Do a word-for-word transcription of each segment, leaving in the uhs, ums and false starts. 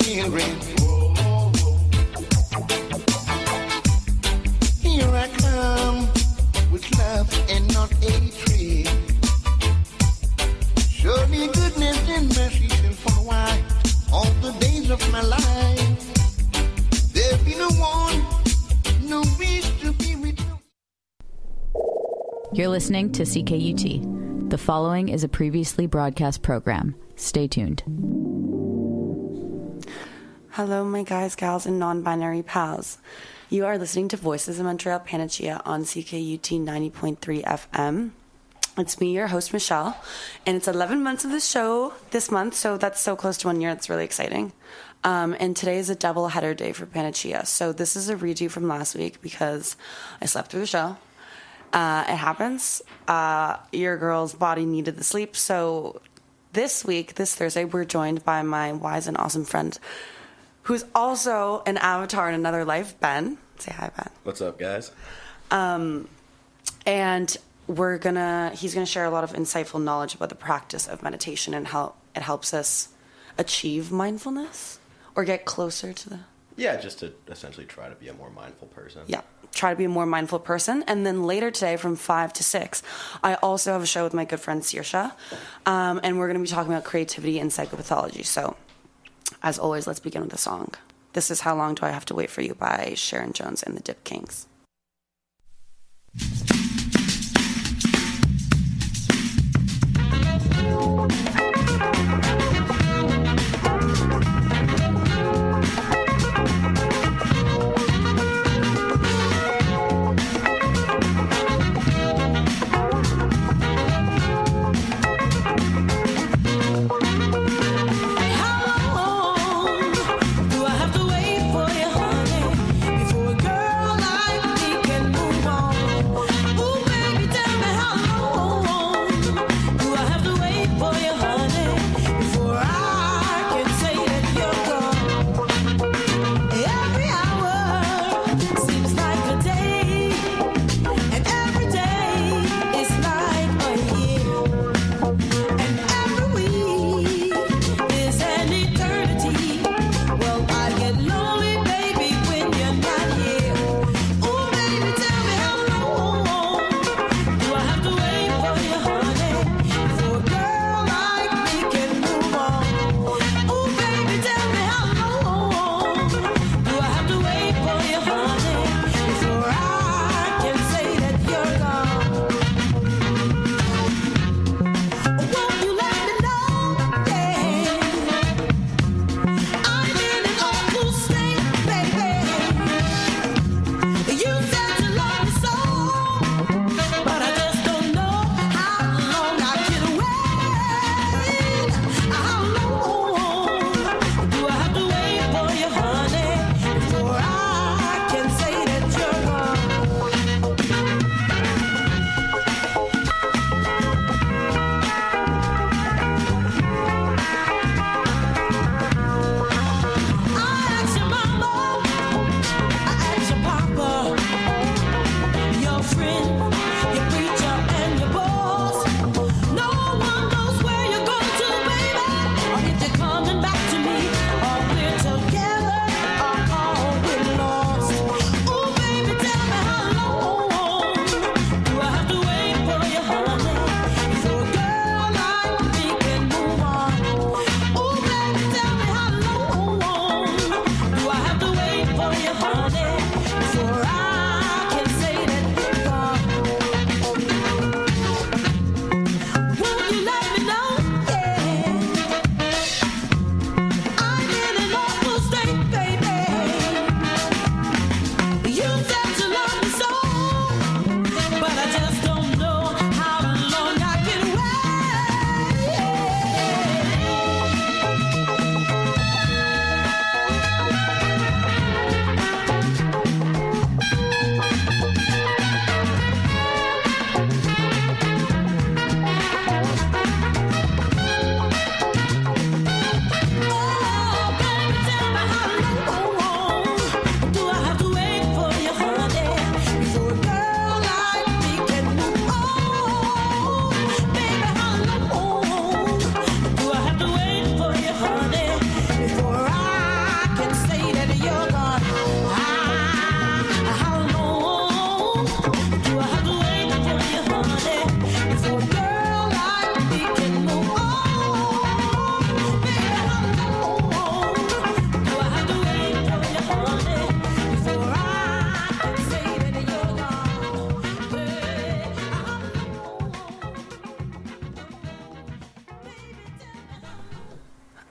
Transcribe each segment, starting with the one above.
children. Here I come with love and not hatred. Surely goodness and mercy shall follow I all the days of my life. There be no one, no wish to be with you. You're listening to C K U T. The following is a previously broadcast program. Stay tuned. Hello, my guys, gals, and non-binary pals. You are listening to Voices of Montreal Panacea on C K U T ninety point three F M. It's me, your host, Michelle, and it's eleven months of the show this month, so that's so close to one year. It's really exciting. Um, and today is a double header day for Panacea. So this is a redo from last week because I slept through the show. Uh, it happens. Uh, your girl's body needed the sleep. So this week, this Thursday, we're joined by my wise and awesome friend, who's also an avatar in another life, Ben. Say hi, Ben. What's up, guys? Um, and we're gonna, he's gonna share a lot of insightful knowledge about the practice of meditation and how it helps us achieve mindfulness or get closer to the... Yeah, just to essentially try to be a more mindful person. Yeah, try to be a more mindful person. And then later today from five to six, I also have a show with my good friend Saoirse, um, and we're going to be talking about creativity and psychopathology. So, as always, let's begin with a song. This is How Long Do I Have to Wait for You by Sharon Jones and the Dip Kings. Like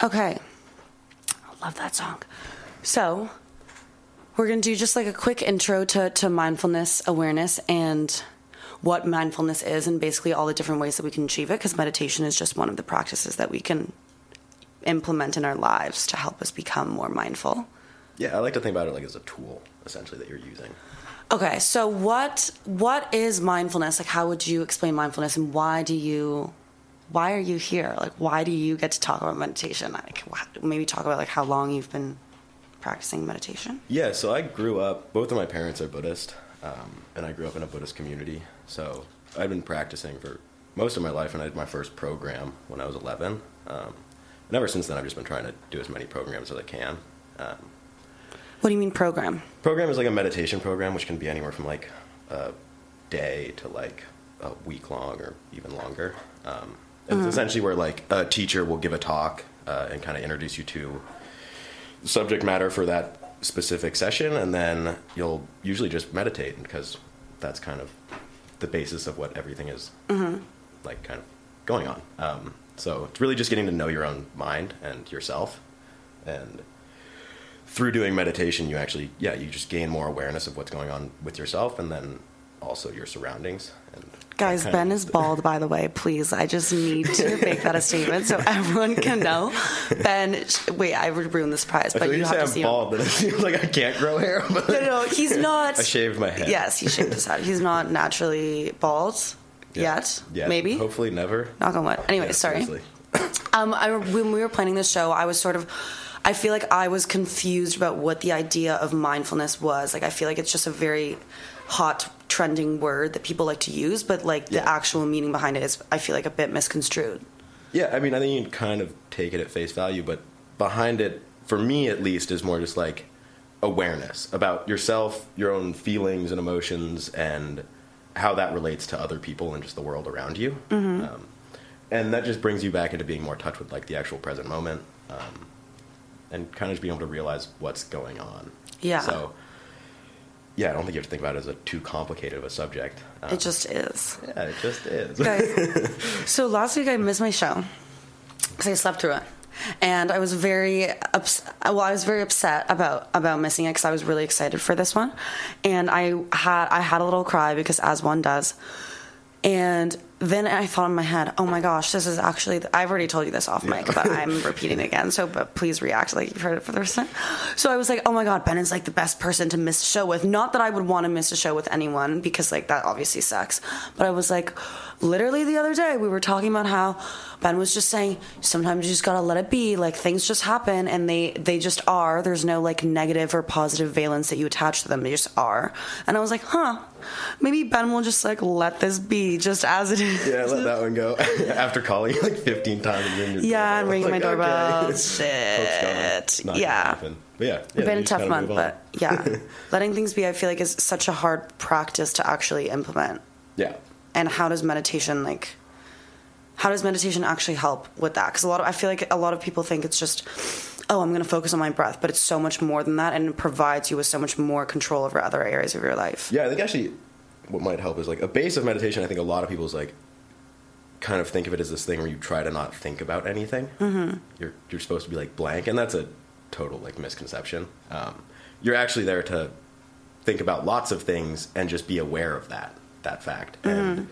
Okay. I love that song. So we're going to do just like a quick intro to, to mindfulness awareness and what mindfulness is and basically all the different ways that we can achieve it, because meditation is just one of the practices that we can implement in our lives to help us become more mindful. Yeah, I like to think about it like as a tool, essentially, that you're using. Okay, so what what is mindfulness? Like, how would you explain mindfulness, and why do you, why are you here? Like, why do you get to talk about meditation? Like, maybe talk about like how long you've been practicing meditation. Yeah, so I grew up, both of my parents are Buddhist, um, and I grew up in a Buddhist community. So I've been practicing for most of my life, and I did my first program when I was eleven. Um, and ever since then, I've just been trying to do as many programs as I can. Um, what do you mean program? Program is like a meditation program, which can be anywhere from like a day to like a week long or even longer. Um, and Mm-hmm. It's essentially where like a teacher will give a talk uh, and kind of introduce you to the subject matter for that specific session, and then you'll usually just meditate, because that's kind of the basis of what everything is Mm-hmm. like kind of going on. Um, so it's really just getting to know your own mind and yourself, and through doing meditation, you actually, yeah, you just gain more awareness of what's going on with yourself, and then also your surroundings. And Guys, Ben is bald, by the way. Please, I just need to make that a statement so everyone can know. Ben, wait, I would ruin the surprise, but I you, you have say to I'm see bald, him. then it seems like I can't grow hair. But No, no, he's not. I shaved my head. Yes, he shaved his head. He's not naturally bald Yeah. yet. Yeah, Maybe. Hopefully never. Knock on wood. Anyway, Yeah, sorry. seriously. Um, I, when we were planning this show, I was sort of, I feel like I was confused about what the idea of mindfulness was. Like, I feel like it's just a very hot, trending word that people like to use, but like the Yeah. actual meaning behind it is, I feel like, a bit misconstrued. Yeah, I mean, I think you can kind of take it at face value, but behind it, for me at least, is more just like awareness about yourself, your own feelings and emotions, and how that relates to other people and just the world around you. Mm-hmm. Um, and that just brings you back into being more in touch with like the actual present moment, um, and kind of just being able to realize what's going on. Yeah. So, yeah, I don't think you have to think about it as a too complicated of a subject. Um, It just is. yeah, it just is. Guys, so last week I missed my show because I slept through it. And I was very ups- well. I was very upset about about missing it because I was really excited for this one, and I had I had a little cry because, as one does. And then I thought in my head, oh my gosh, this is actually, the, I've already told you this off mic, but I'm repeating it again. So, but please react like you've heard it for the first time. So I was like, oh my God, Ben is like the best person to miss a show with. Not that I would want to miss a show with anyone, because like that obviously sucks. But I was like, literally the other day we were talking about how Ben was just saying, sometimes you just gotta let it be. Like things just happen and they, they just are. There's no like negative or positive valence that you attach to them. They just are. And I was like, huh, maybe Ben will just like let this be just as it is. Yeah, let that one go. After calling you like fifteen times and ringing your Yeah, and ringing my like, doorbell. okay. Shit. Not Yeah. gonna happen. But yeah, yeah, Been you a just tough gotta month, move on. but yeah. Letting things be, I feel like, is such a hard practice to actually implement. Yeah. And how does meditation, like, how does meditation actually help with that? Because a lot of, I feel like a lot of people think it's just, oh, I'm going to focus on my breath, but it's so much more than that, and it provides you with so much more control over other areas of your life. Yeah, I think actually what might help is like a base of meditation. I think a lot of people's like kind of think of it as this thing where you try to not think about anything. Mm-hmm. You're you're supposed to be like blank, and that's a total like misconception. Um, you're actually there to think about lots of things and just be aware of that that fact. Mm-hmm. And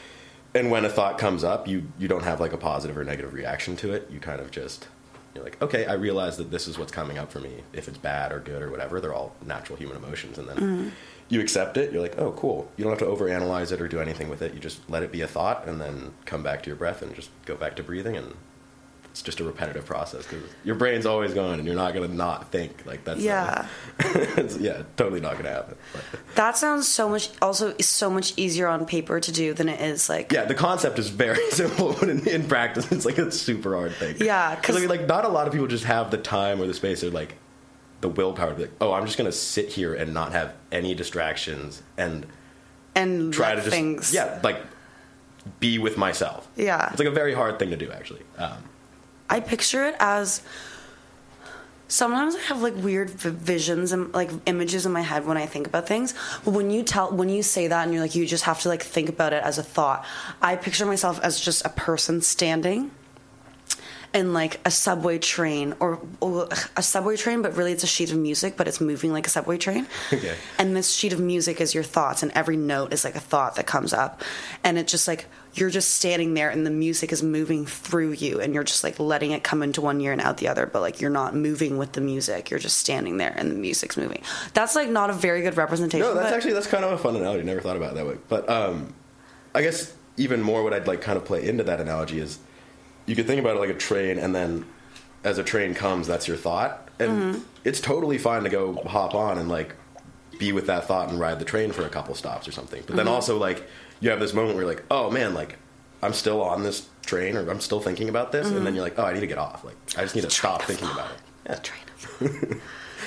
and when a thought comes up, you you don't have like a positive or negative reaction to it. You kind of just you're like, okay, I realize that this is what's coming up for me. If it's bad or good or whatever, they're all natural human emotions, and then. Mm-hmm. You accept it, you're like, oh, cool. You don't have to overanalyze it or do anything with it. You just let it be a thought and then come back to your breath and just go back to breathing. And it's just a repetitive process because your brain's always going and you're not going to not think. Like, that's Yeah. A, it's, yeah, totally not going to happen. But. That sounds so much, also is so much easier on paper to do than it is like. Yeah, the concept is very simple, but in, in practice, it's like a super hard thing. Yeah, because. Like, like, not a lot of people just have the time or the space or, like, the willpower to be like, oh, I'm just going to sit here and not have any distractions and And try let to just, things. yeah, like, be with myself. Yeah. It's like a very hard thing to do, actually. Um, I picture it as, sometimes I have like weird v- visions and like images in my head when I think about things. But when you tell, when you say that and you're like, you just have to like think about it as a thought, I picture myself as just a person standing. in like a subway train or, or a subway train, but really it's a sheet of music, but it's moving like a subway train. Okay. And this sheet of music is your thoughts, and every note is like a thought that comes up. And it's just like, you're just standing there and the music is moving through you, and you're just like letting it come into one ear and out the other, but like you're not moving with the music. You're just standing there and the music's moving. That's like not a very good representation. No, that's but... actually, that's kind of a fun analogy. Never thought about it that way. But um, I guess even more what I'd like kind of play into that analogy is you could think about it like a train, and then as a train comes, that's your thought. And mm-hmm. it's totally fine to go hop on and like be with that thought and ride the train for a couple stops or something. But then mm-hmm. also like you have this moment where you're like, oh man, like I'm still on this train, or I'm still thinking about this. Mm-hmm. And then you're like, oh, I need to get off. Like I just need to stop thinking about it. Yeah. Train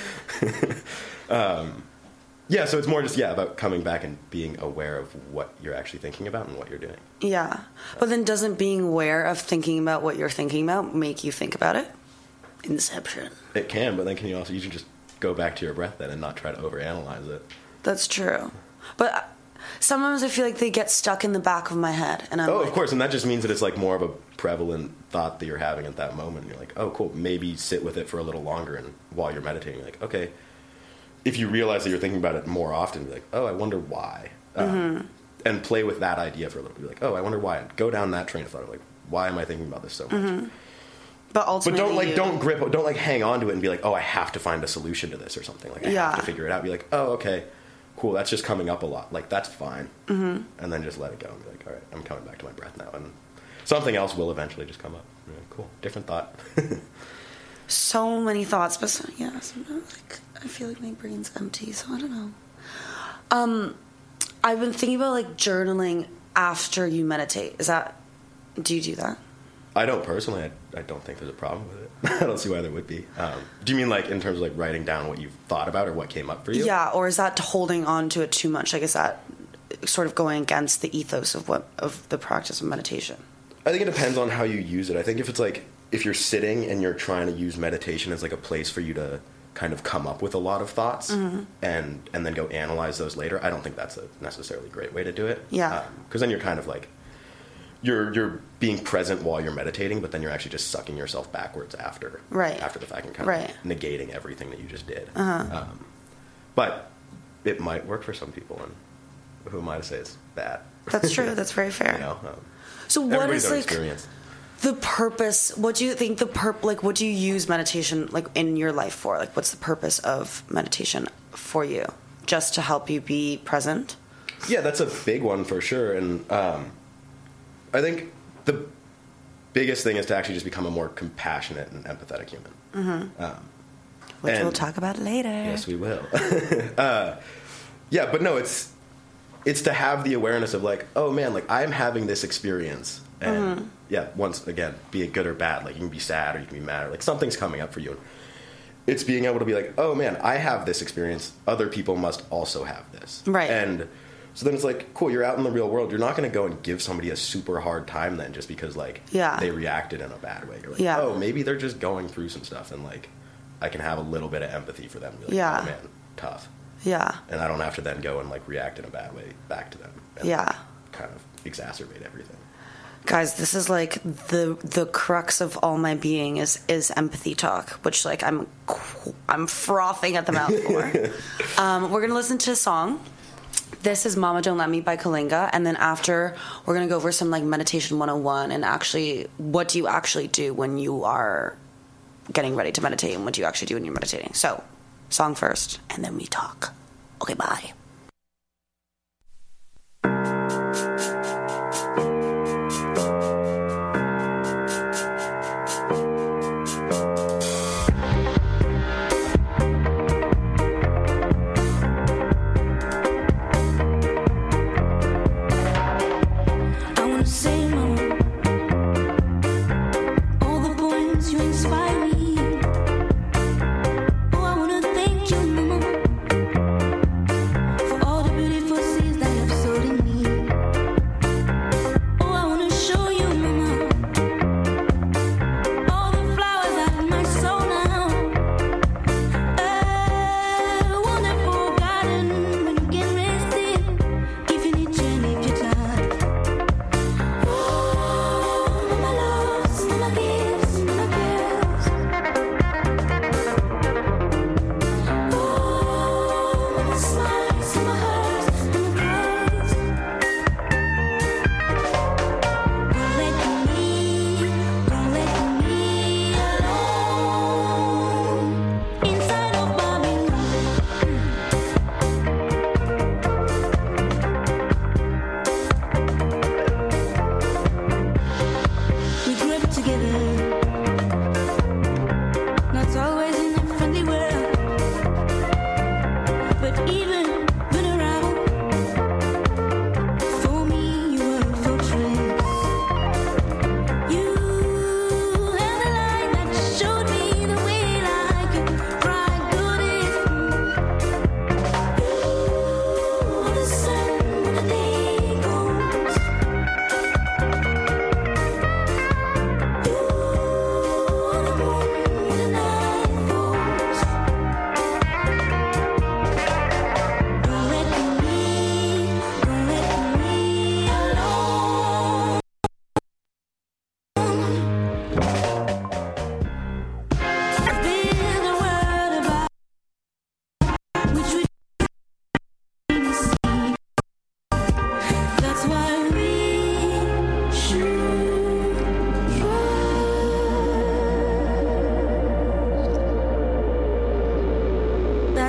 of um, yeah. So it's more just, yeah, about coming back and being aware of what you're actually thinking about and what you're doing. Yeah. But then doesn't being aware of thinking about what you're thinking about make you think about it? Inception. It can, but then can you also, you can just go back to your breath then and not try to overanalyze it. That's true. But sometimes I feel like they get stuck in the back of my head. And I'm oh, like, of course. And that just means that it's like more of a prevalent thought that you're having at that moment. You're like, oh, cool. Maybe sit with it for a little longer. And while you're meditating, you're like, okay, if you realize that you're thinking about it more often, be like, oh, I wonder why. Mm-hmm. Um, and play with that idea for a little bit. Be like, oh, I wonder why. Go down that train of thought. Like, why am I thinking about this so much? Mm-hmm. But ultimately, but don't like you... don't grip, don't like hang on to it and be like, oh, I have to find a solution to this or something. Like I yeah. have to figure it out. Be like, oh, okay, cool. That's just coming up a lot. Like that's fine. Mm-hmm. And then just let it go and be like, all right, I'm coming back to my breath now, and something else will eventually just come up. Yeah, cool, different thought. So many thoughts, but so, yeah, sometimes like I feel like my brain's empty, so I don't know. Um, I've been thinking about like journaling after you meditate. Is that? Do you do that? I don't personally. I, I don't think there's a problem with it. I don't see why there would be. Um, do you mean like in terms of like writing down what you've thought about or what came up for you? Yeah, or is that holding on to it too much? Like, is that sort of going against the ethos of what of the practice of meditation? I think it depends on how you use it. I think if it's like if you're sitting and you're trying to use meditation as like a place for you to kind of come up with a lot of thoughts mm-hmm. and and then go analyze those later, I don't think that's a necessarily great way to do it. Yeah, because um, then you're kind of like. You're you're being present while you're meditating, but then you're actually just sucking yourself backwards after, right. after the fact and kind right. of negating everything that you just did. Uh-huh. Um, but it might work for some people, and who am I to say it's bad? That's true. That's very fair. You know, um, so what is like experience. the purpose? What do you think the perp like? What do you use meditation like in your life for? Like, what's the purpose of meditation for you? Just to help you be present? Yeah, that's a big one for sure, and. Um, I think the biggest thing is to actually just become a more compassionate and empathetic human. Mm-hmm. Um, Which we'll talk about later. Yes, we will. uh, yeah, but no, it's it's to have the awareness of like, oh man, like I'm having this experience, and mm-hmm. yeah, once again, be it good or bad, like you can be sad or you can be mad, or like something's coming up for you. It's being able to be like, oh man, I have this experience. Other people must also have this, right? And so then it's like, cool, you're out in the real world. You're not going to go and give somebody a super hard time then just because, like, yeah. they reacted in a bad way. You're like, yeah. oh, maybe they're just going through some stuff, and, like, I can have a little bit of empathy for them. Be like, yeah. oh, man, tough. Yeah. And I don't have to then go and, like, react in a bad way back to them. And yeah. kind of exacerbate everything. Guys, this is, like, the the crux of all my being is, is empathy talk, which, like, I'm, I'm frothing at the mouth for. um, we're going to listen to a song. This is Mama Don't Let Me by Kalinga, and then after we're going to go over some like meditation one oh one and actually what do you actually do when you are getting ready to meditate and what do you actually do when you're meditating. So, song first, and then we talk. Okay, bye. Oh, I wanna thank you, Mama.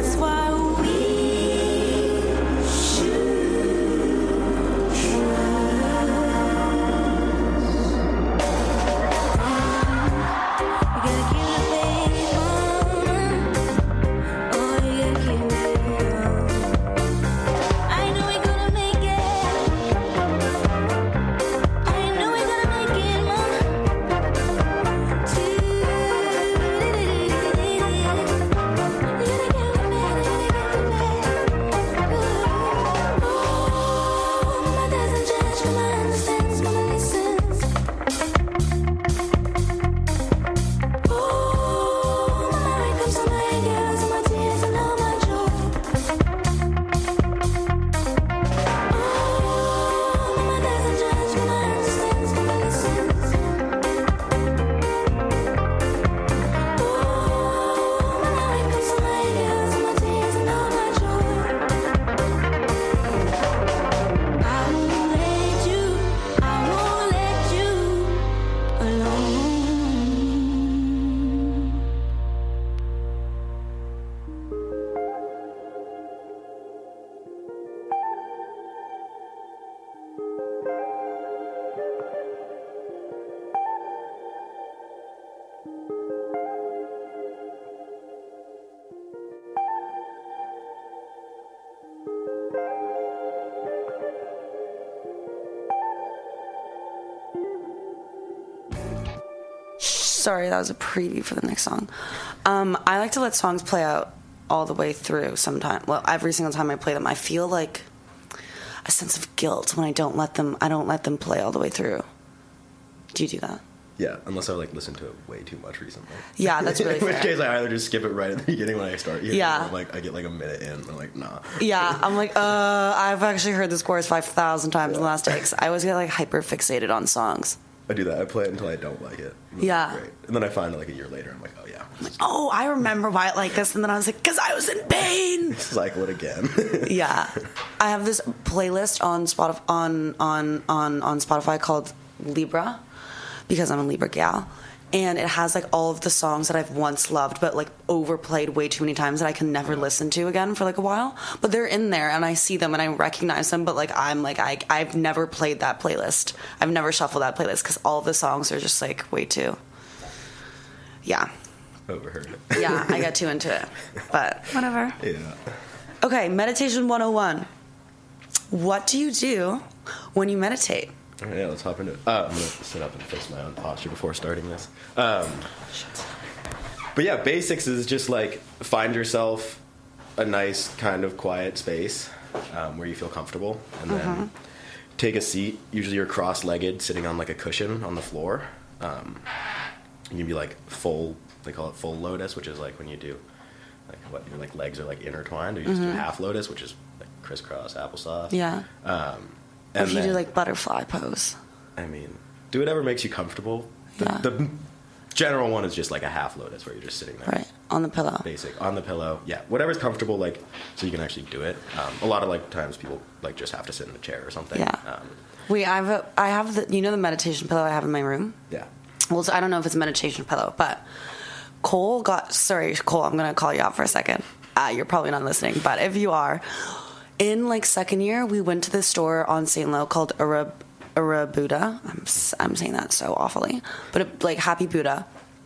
That's why we Sorry, that was a preview for the next song. Um, I like to let songs play out all the way through sometime. Well, every single time I play them, I feel like a sense of guilt when I don't let them, I don't let them play all the way through. Do you do that? Yeah, unless I like listen to it way too much recently. Yeah, that's really In which fair. case, I either just skip it right at the beginning when I start. Hearing Yeah. it, I'm like I get like a minute in, and I'm like, nah. Yeah, I'm like, uh, I've actually heard this chorus five thousand times Yeah. in the last day. 'Cause I always get like hyper fixated on songs. I do that. I play it until I don't like it. And Yeah. Great. And then I find it like a year later. I'm like, oh yeah, I'm like, oh, I remember why I like this, and then I was like, because I was in pain. cycle it again. Yeah, I have this playlist on Spotify on on on on Spotify called Libra, because I'm a Libra gal, and it has like all of the songs that I've once loved but like overplayed way too many times that I can never listen to again for like a while. But they're in there and I see them and I recognize them, but like I'm like I I've never played that playlist. I've never shuffled that playlist because all of the songs are just like way too. Yeah. Overheard it. Yeah, I got too into it. But whatever. Yeah. Okay, meditation one oh one. What do you do when you meditate? All right, yeah, let's hop into it. Uh, I'm going to sit up and fix my own posture before starting this. Um, but yeah, basics is just like find yourself a nice kind of quiet space um, where you feel comfortable, and then Mm-hmm. take a seat. Usually you're cross-legged, sitting on like a cushion on the floor. Um, you can be like full, they call it full lotus, which is like when you do like what your like legs are like intertwined, or you just do half lotus, which is like crisscross applesauce. Mm-hmm. Yeah. Um, Or and if you then, do like butterfly pose. I mean, do whatever makes you comfortable. The, Yeah. the general one is just like a half lotus where you're just sitting there. Right. On the pillow. Basic. On the pillow. Yeah. Whatever's comfortable, like, so you can actually do it. Um, a lot of like times people like just have to sit in a chair or something. Yeah. Um, Wait, I have a, I have the, you know the meditation pillow I have in my room? yeah. Well, so I don't know if it's a meditation pillow, but Cole got, sorry, Cole, I'm going to call you out for a second. Uh, you're probably not listening, but if you are, in like second year, we went to this store on Saint Lo called Ura, Ura Buddha. I'm, s- I'm saying that so awfully, but it, like Happy Buddha.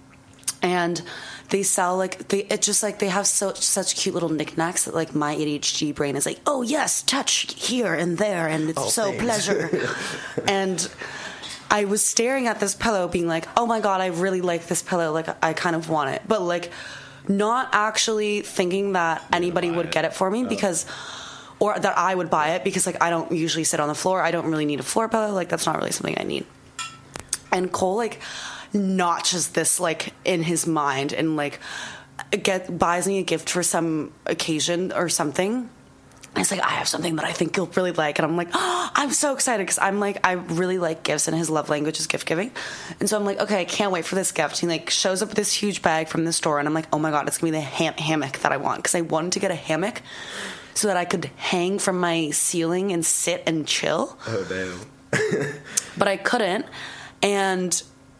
And they sell like, they, it's just like they have so, such cute little knickknacks that like my A D H D brain is like, oh yes, touch here and there, and it's Oh, so thanks. pleasure. And I was staring at this pillow being like, oh my God, I really like this pillow. Like, I kind of want it. But, like, not actually thinking that anybody buy would it. get it for me because, or that I would buy it because, like, I don't usually sit on the floor. I don't really need a floor pillow. Like, that's not really something I need. And Cole, like, notches this, like, in his mind and, like, get buys me a gift for some occasion or something. And it's like, I have something that I think you'll really like. And I'm like, oh, I'm so excited because I'm like, I really like gifts and his love language is gift giving. And so I'm like, okay, I can't wait for this gift. He like shows up with this huge bag from the store and I'm like, oh my God, it's gonna be the ham- hammock that I want. Because I wanted to get a hammock so that I could hang from my ceiling and sit and chill. Oh, damn. But I couldn't. And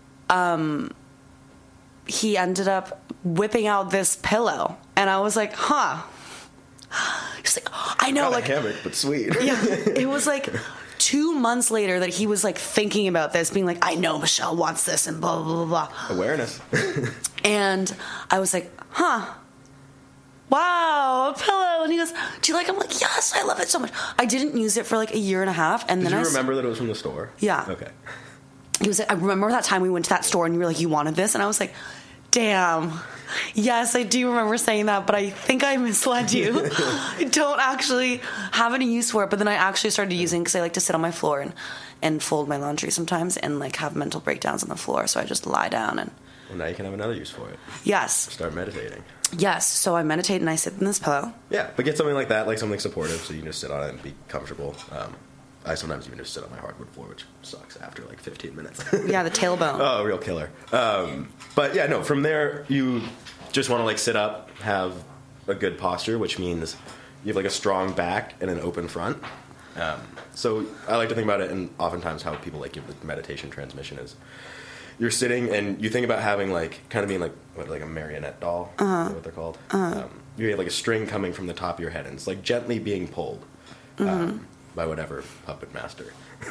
um, he ended up whipping out this pillow. And I was like, huh. He's like, I know, Not like, a hammock, but sweet. yeah, it was like two months later that he was like thinking about this, being like, I know Michelle wants this and blah, blah, blah, blah. Awareness. And I was like, huh. Wow, a pillow. And he goes, do you like it? I'm like, yes, I love it so much. I didn't use it for like a year and a half. And Did then you I remember that it was from the store? Yeah. Okay. He was like, I remember that time we went to that store and you were like, you wanted this? And I was like, damn. Yes, I do remember saying that, but I think I misled you. I don't actually have any use for it. But then I actually started using it because I like to sit on my floor and, and fold my laundry sometimes and like have mental breakdowns on the floor. So I just lie down and... Well, now you can have another use for it. Yes. Start meditating. Yes. So I meditate and I sit in this pillow. Yeah, but get something like that, like something supportive, so you can just sit on it and be comfortable. Um, I sometimes even just sit on my hardwood floor, which sucks after like fifteen minutes. Yeah, the tailbone. Oh, real killer. Um, but yeah, no, from there, you just want to like sit up, have a good posture, which means you have like a strong back and an open front. Um, so I like to think about it, and oftentimes how people like give the meditation transmission is you're sitting and you think about having like kind of being like what, like a marionette doll, uh-huh. is that what they're called. Uh-huh. Um, you have like a string coming from the top of your head, and it's like gently being pulled um, mm-hmm. by whatever puppet master.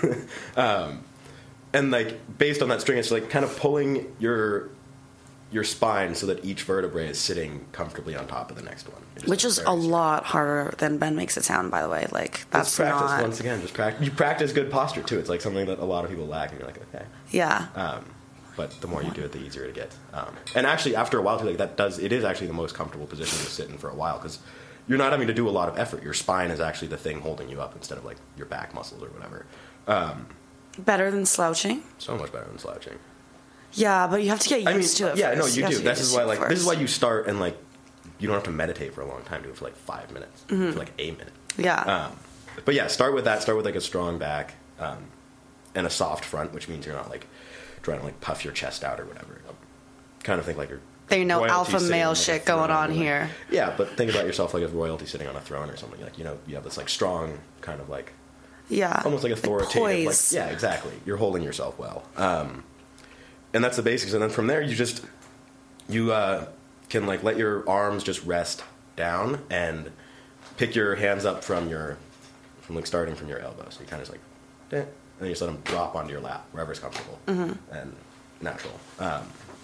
um, and like based on that string, it's like kind of pulling your your spine so that each vertebrae is sitting comfortably on top of the next one. Which is a lot harder than Ben makes it sound, by the way. Like, that's just practice, not... once again, just practice. You practice good posture, too. It's like something that a lot of people lack, and you're like, okay. Yeah. Um, but the more you do it, the easier it gets. Um, and actually, after a while, too, like that does, it is actually the most comfortable position to sit in for a while, because you're not having to do a lot of effort. Your spine is actually the thing holding you up instead of, like, your back muscles or whatever. Um, better than slouching? So much better than slouching. Yeah, but you have to get used I mean, to it. Yeah, first. no, you, you do. This is why, like, first. this is why you start and like, you don't have to meditate for a long time. Do it for like five minutes, mm-hmm. for like a minute. Yeah. Um, but yeah, start with that. Start with like a strong back um, and a soft front, which means you're not like trying to like puff your chest out or whatever. You know, kind of think like you're. They know alpha male on, shit like, going on like, here. Yeah, but think about yourself like a royalty sitting on a throne or something. Like, you know, you have this like strong kind of like. Yeah. Almost like authoritative. Like like, yeah, exactly. You're holding yourself well. Um, And that's the basics. And then from there, you just, you uh, can, like, let your arms just rest down and pick your hands up from your, from, like, starting from your elbow. So you kind of just, like, eh, and then you just let them drop onto your lap, wherever's comfortable mm-hmm. and natural. Um,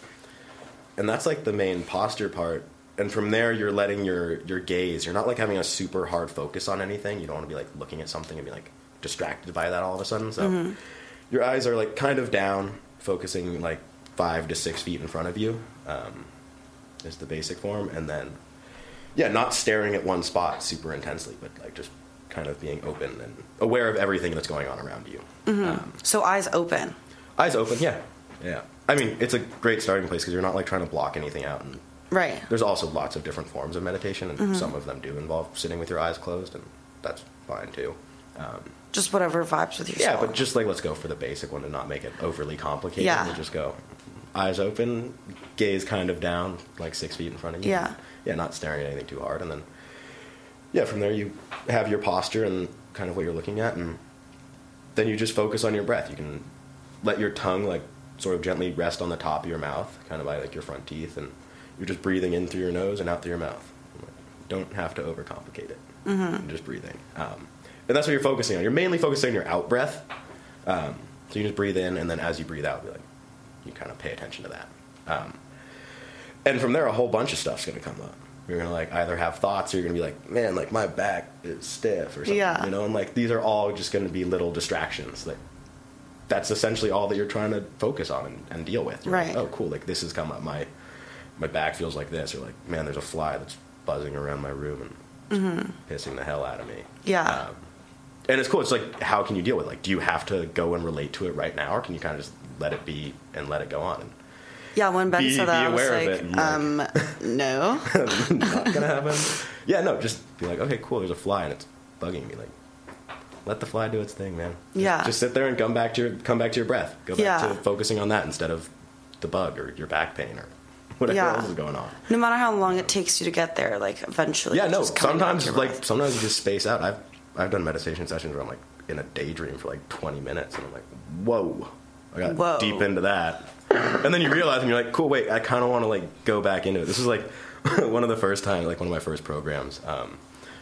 and that's, like, the main posture part. And from there, you're letting your, your gaze, you're not, like, having a super hard focus on anything. You don't want to be, like, looking at something and be, like, distracted by that all of a sudden. So mm-hmm. your eyes are, like, kind of down, focusing like five to six feet in front of you um, is the basic form. And then, yeah, not staring at one spot super intensely, but like just kind of being open and aware of everything that's going on around you. Mm-hmm. Um, so eyes open. Eyes open, yeah. Yeah. I mean, it's a great starting place because you're not like trying to block anything out. And right. There's also lots of different forms of meditation, and mm-hmm. some of them do involve sitting with your eyes closed, and that's fine too. Um, Just whatever vibes with your Yeah, soul. but just like let's go for the basic one and not make it overly complicated. Yeah. We'll just go eyes open, gaze kind of down, like six feet in front of you. Yeah. Yeah, not staring at anything too hard. And then, yeah, from there you have your posture and kind of what you're looking at, and then you just focus on your breath. You can let your tongue like sort of gently rest on the top of your mouth, kind of by like your front teeth, and you're just breathing in through your nose and out through your mouth. Don't have to overcomplicate it. Mm-hmm. You're just breathing. Um, And that's what you're focusing on. You're mainly focusing on your out breath. Um, so you just breathe in, and then as you breathe out, like, you kind of pay attention to that. Um, and from there, a whole bunch of stuff's going to come up. You're going to like either have thoughts, or you're going to be like, man, like my back is stiff or something. Yeah. You know, and like these are all just going to be little distractions. Like that's essentially all that you're trying to focus on and, and deal with. You're right. Like, oh, cool. Like this has come up. My my back feels like this, or like, man, there's a fly that's buzzing around my room and mm-hmm. pissing the hell out of me. Yeah. Um, And it's cool. It's like, how can you deal with it? Like, do you have to go and relate to it right now, or can you kind of just let it be and let it go on? And yeah, when Ben be, said that, I was like, like um, no. Not going to happen. Yeah, no, just be like, okay, cool, there's a fly and it's bugging me. Like, let the fly do its thing, man. Just, yeah. Just sit there and come back to your, come back to your breath. Go back yeah. to focusing on that instead of the bug or your back pain or whatever yeah. else is going on. No matter how long it takes you to get there, like, eventually. Yeah, no, sometimes, like, breath. sometimes you just space out. I've, I've done meditation sessions where I'm, like, in a daydream for like twenty minutes, and I'm like, whoa, I got whoa. deep into that. And then you realize, and you're like, cool, wait, I kind of want to like go back into it. This is like one of the first times, like one of my first programs. Um,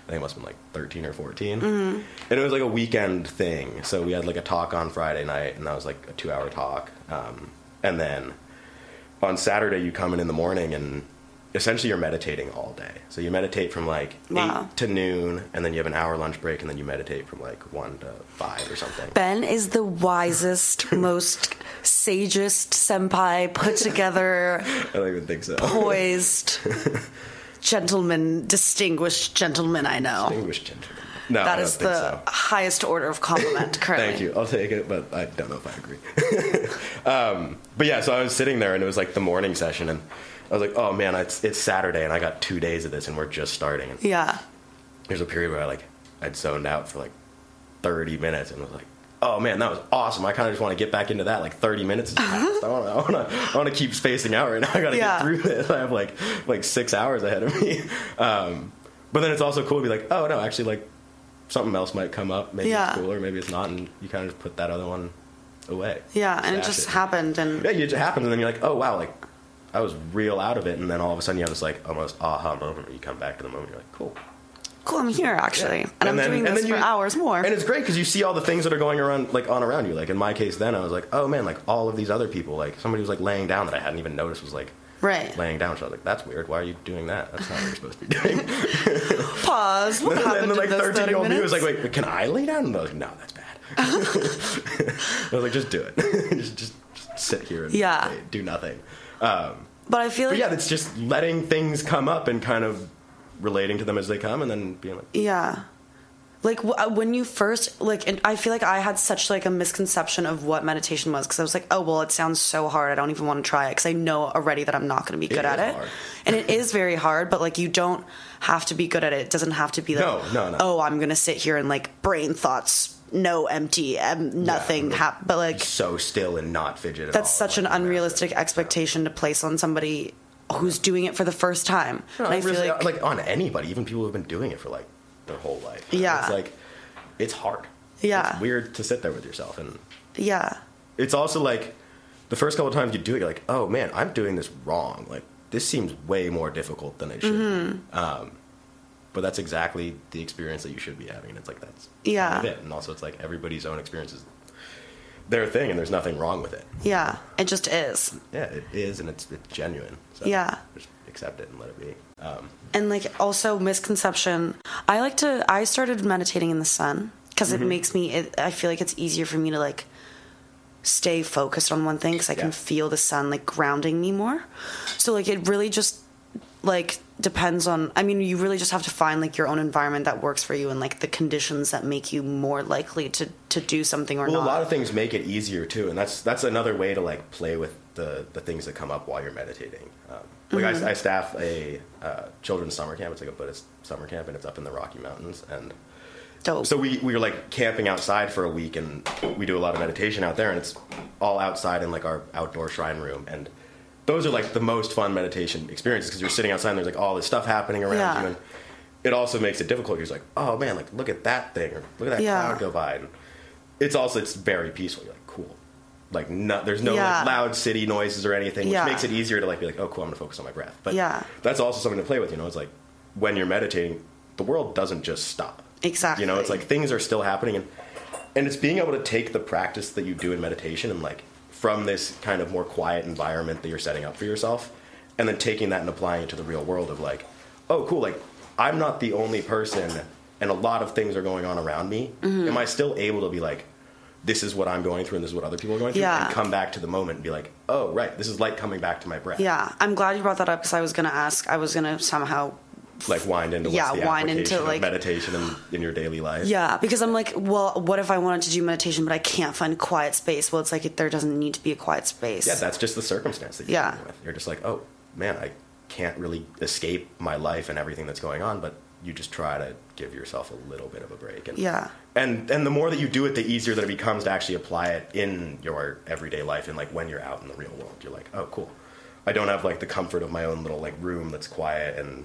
I think it must have been like thirteen or fourteen. Mm-hmm. And it was like a weekend thing. So we had like a talk on Friday night, and that was like a two hour talk. Um, and then on Saturday, you come in in the morning, and essentially you're meditating all day. So you meditate from like wow. eight to noon, and then you have an hour lunch break, and then you meditate from like one to five or something. Ben is the wisest, most sagest senpai, put together, I don't even think so. poised gentleman, distinguished gentleman I know. Distinguished gentleman. No, that I is don't the think so. highest order of compliment currently. Thank you. I'll take it, but I don't know if I agree. um, but yeah, so I was sitting there, and it was like the morning session, and I was like, oh man, it's, it's Saturday, and I got two days of this, and we're just starting. And yeah. There's a period where I like I'd zoned out for like thirty minutes, and was like, oh man, that was awesome. I kind of just want to get back into that. Like thirty minutes is past. I want to, I want to, I want to keep spacing out right now. I got to yeah. get through this. I have like like six hours ahead of me. Um, but then it's also cool to be like, oh no, actually, like something else might come up. Maybe yeah. it's cooler, maybe it's not, and you kind of just put that other one away. Yeah, and it Stash just it. happened, and yeah, it just happened, and then you're like, oh wow, like I was real out of it, and then all of a sudden you have this like almost aha moment where you come back to the moment. You're like, cool. Cool, I'm here actually, Yeah. and, and I'm then, doing and this then for you, hours more. And it's great because you see all the things that are going around, like on around you. Like in my case, then I was like, oh man, like all of these other people, like somebody was like laying down that I hadn't even noticed was like right. laying down. So I was like, that's weird. Why are you doing that? That's not what you're supposed to be doing. Pause. What and happened then like in those thirteen year old me was minutes? like, wait, can I lay down? And I was like, no, that's bad. I was like, just do it. just, just, just sit here and yeah. wait, do nothing. Um, but I feel like but yeah, it's just letting things come up and kind of relating to them as they come, and then being like, yeah. Like w- when you first like, and I feel like I had such like a misconception of what meditation was because I was like, oh well, it sounds so hard. I don't even want to try it because I know already that I'm not going to be good It at is it. hard. And it is very hard. But like, you don't have to be good at it. It doesn't have to be like, No, no, no. oh, I'm going to sit here and like brain thoughts, no empty, um, nothing. Yeah, hap- but like, so still and not fidget at that's all. such an Like, unrealistic yeah. expectation to place on somebody who's doing it for the first time. No, and I feel really, like, like on anybody, even people who've been doing it for like their whole life. Yeah. It's like, it's hard. Yeah. It's weird to sit there with yourself. And yeah, it's also like, the first couple of times you do it, you're like, oh man, I'm doing this wrong. Like, this seems way more difficult than it should Mm-hmm. um, but that's exactly the experience that you should be having. And it's like, that's Yeah. kind of it. And also it's like everybody's own experience is their thing, and there's nothing wrong with it. yeah, it just is. Yeah, it is, and it's, it's genuine. So Yeah. just accept it and let it be. Um, And like also misconception, I like to I started meditating in the sun because Mm-hmm. it makes me it, I feel like it's easier for me to like stay focused on one thing because I can Yeah. feel the sun like grounding me more. So like it really just like depends on, I mean, you really just have to find like your own environment that works for you and like the conditions that make you more likely to to do something or well, not. a lot of things make it easier too, and that's that's another way to like play with the the things that come up while you're meditating. Um, like Mm-hmm. I, I staff a uh, children's summer camp. It's like a Buddhist summer camp, and it's up in the Rocky Mountains. And Dope. so we we were like camping outside for a week, and we do a lot of meditation out there, and it's all outside in like our outdoor shrine room. And those are like the most fun meditation experiences because you're sitting outside and there's like all this stuff happening around Yeah. you, and it also makes it difficult. You're just like, oh man, like look at that thing, or look at that Yeah. cloud go by. And it's also it's very peaceful. You're like, cool. Like no, there's no Yeah. like loud city noises or anything, which Yeah. makes it easier to like be like, oh cool, I'm gonna focus on my breath. But Yeah. that's also something to play with. You know, it's like when you're meditating, the world doesn't just stop. Exactly. You know, it's like things are still happening, and and it's being able to take the practice that you do in meditation and like from this kind of more quiet environment that you're setting up for yourself, and then taking that and applying it to the real world of like, oh cool, like I'm not the only person, and a lot of things are going on around me. Mm-hmm. Am I still able to be like, this is what I'm going through and this is what other people are going through, Yeah. and come back to the moment and be like, oh right, this is like coming back to my breath. Yeah, I'm glad you brought that up because I was gonna ask. I was gonna somehow. Like wind into what's Yeah, the wind application into, of like- meditation in, in your daily life. Yeah, because I'm like, well, what if I wanted to do meditation, but I can't find a quiet space? Well, it's like there doesn't need to be a quiet space. Yeah, that's just the circumstance that you're Yeah. dealing with. You're just like, oh man, I can't really escape my life and everything that's going on, but you just try to give yourself a little bit of a break. And, Yeah. And and the more that you do it, the easier that it becomes to actually apply it in your everyday life and like when you're out in the real world. You're like, oh cool. I don't have like the comfort of my own little like room that's quiet and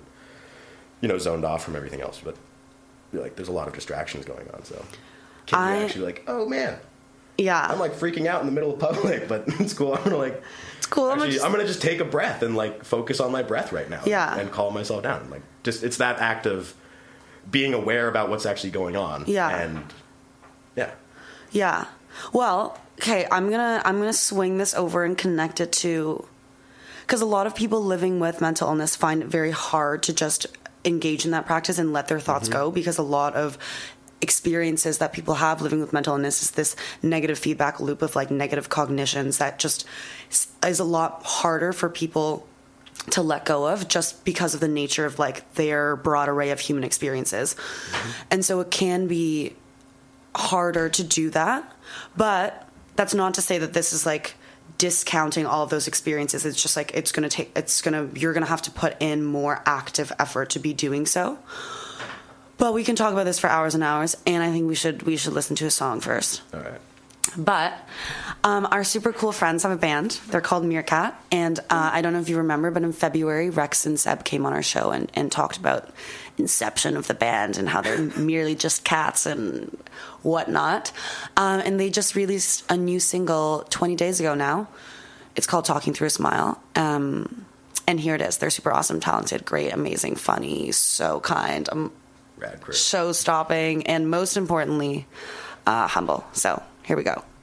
you know zoned off from everything else, but you're like there's a lot of distractions going on, so can I- you actually like, oh man, Yeah. I'm like freaking out in the middle of public, but it's cool. I'm gonna like it's cool. I'm Actually, just, I'm gonna just take a breath and like focus on my breath right now. Yeah. And calm myself down. Like just it's that act of being aware about what's actually going on. Yeah. And yeah. Yeah. Well, okay, I'm gonna I'm gonna swing this over and connect it to, because a lot of people living with mental illness find it very hard to just engage in that practice and let their thoughts mm-hmm. go, because a lot of experiences that people have living with mental illness is this negative feedback loop of like negative cognitions that just is a lot harder for people to let go of, just because of the nature of like their broad array of human experiences. Mm-hmm. And so it can be harder to do that, but that's not to say that this is like discounting all of those experiences. It's just like it's going to take it's going to you're going to have to put in more active effort to be doing so. But we can talk about this for hours and hours, and I think we should we should listen to a song first. All right. But um, our super cool friends have a band. They're called Meerkat. And uh, I don't know if you remember, but in February, Rex and Seb came on our show and, and talked about inception of the band and how they're merely just cats and whatnot. Um, and they just released a new single twenty days ago now. It's called Talking Through a Smile. Um, and here it is. They're super awesome, talented, great, amazing, funny, so kind, um, Rad crew. show-stopping, and most importantly, uh, humble. So here we go.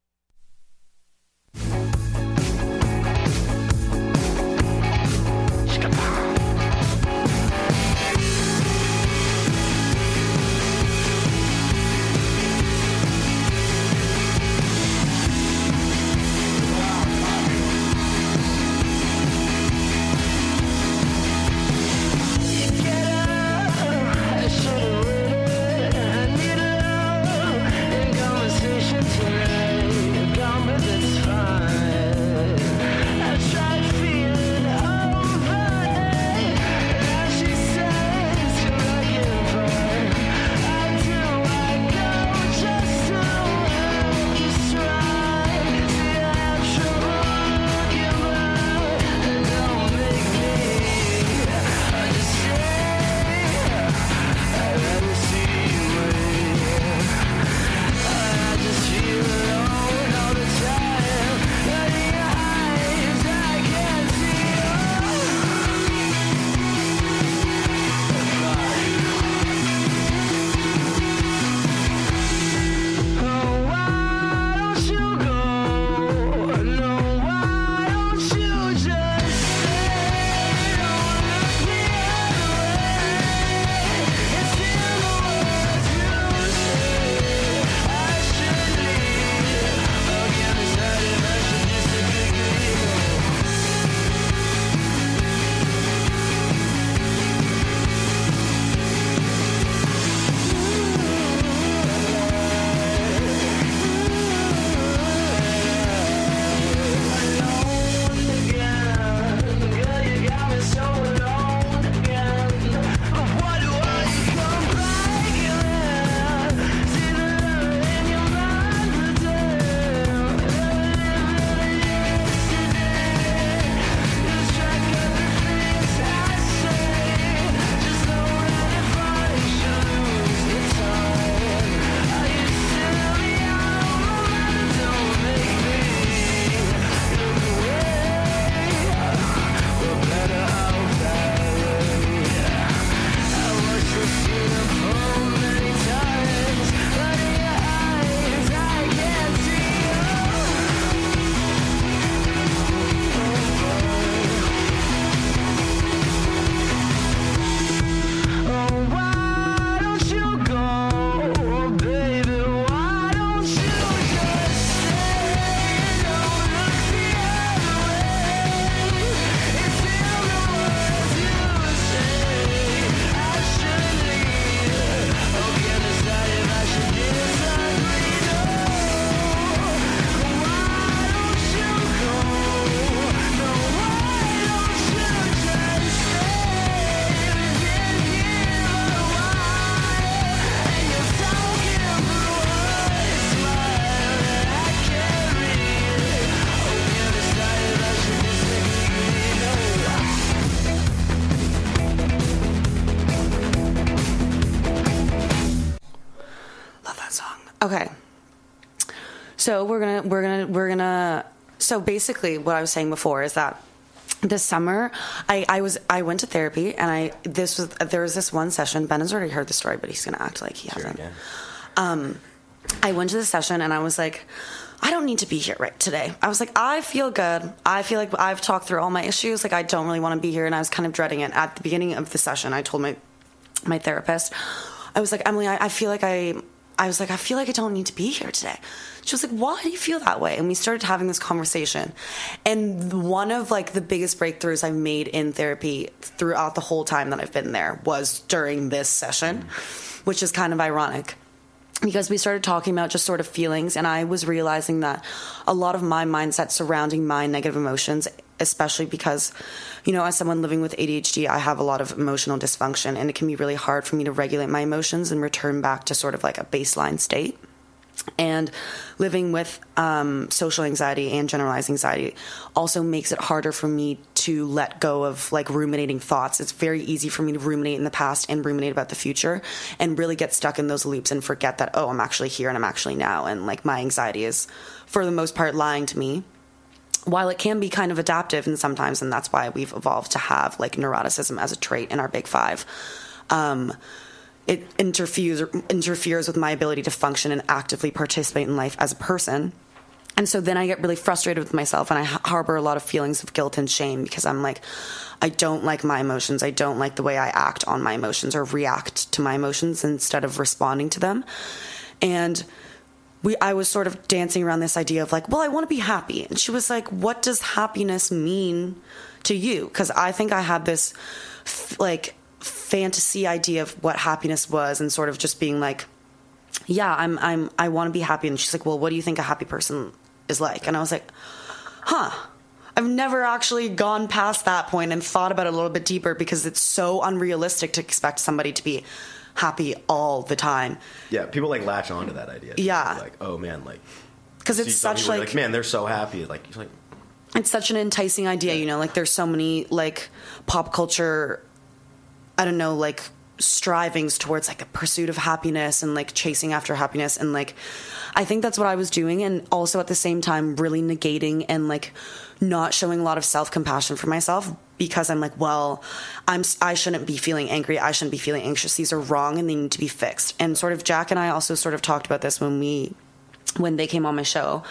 Okay. So we're gonna we're gonna we're gonna so basically what I was saying before is that this summer, I, I was I went to therapy, and I this was there was this one session. Ben has already heard the story, but he's gonna act like he Sure, hasn't. yeah. Um, I went to the session, and I was like, I don't need to be here right today. I was like, I feel good. I feel like I've talked through all my issues. Like, I don't really want to be here, and I was kind of dreading it. At the beginning of the session, I told my my therapist, I was like, Emily, I, I feel like I. I was like, I feel like I don't need to be here today. She was like, why do you feel that way? And we started having this conversation. And one of like the biggest breakthroughs I've made in therapy throughout the whole time that I've been there was during this session, which is kind of ironic because we started talking about just sort of feelings. And I was realizing that a lot of my mindset surrounding my negative emotions, especially because, you know, as someone living with A D H D, I have a lot of emotional dysfunction, and it can be really hard for me to regulate my emotions and return back to sort of like a baseline state. And living with um, social anxiety and generalized anxiety also makes it harder for me to let go of like ruminating thoughts. It's very easy for me to ruminate in the past and ruminate about the future and really get stuck in those loops and forget that, oh, I'm actually here and I'm actually now. And like my anxiety is for the most part lying to me. While it can be kind of adaptive and sometimes, and that's why we've evolved to have like neuroticism as a trait in our big five, um, it interferes interferes with my ability to function and actively participate in life as a person. And so then I get really frustrated with myself, and I harbor a lot of feelings of guilt and shame because I'm like, I don't like my emotions. I don't like the way I act on my emotions or react to my emotions instead of responding to them. And we, I was sort of dancing around this idea of like, well, I want to be happy. And she was like, what does happiness mean to you? Because I think I had this f- like fantasy idea of what happiness was, and sort of just being like, yeah, I'm, I'm, I want to be happy. And she's like, well, what do you think a happy person is like? And I was like, huh, I've never actually gone past that point and thought about it a little bit deeper because it's so unrealistic to expect somebody to be happy all the time. Yeah, people like latch onto that idea. Yeah. Like, oh man, like, because it's such like, like, man, they're so happy. Like, it's like, it's such an enticing idea, you know, like there's so many like pop culture, I don't know, like strivings towards like the pursuit of happiness and like chasing after happiness. And like, I think that's what I was doing. And also at the same time, really negating and like not showing a lot of self-compassion for myself because I'm like, well, I'm, I shouldn't be feeling angry. I shouldn't be feeling anxious. These are wrong and they need to be fixed. And sort of Jack and I also sort of talked about this when we, when they came on my show.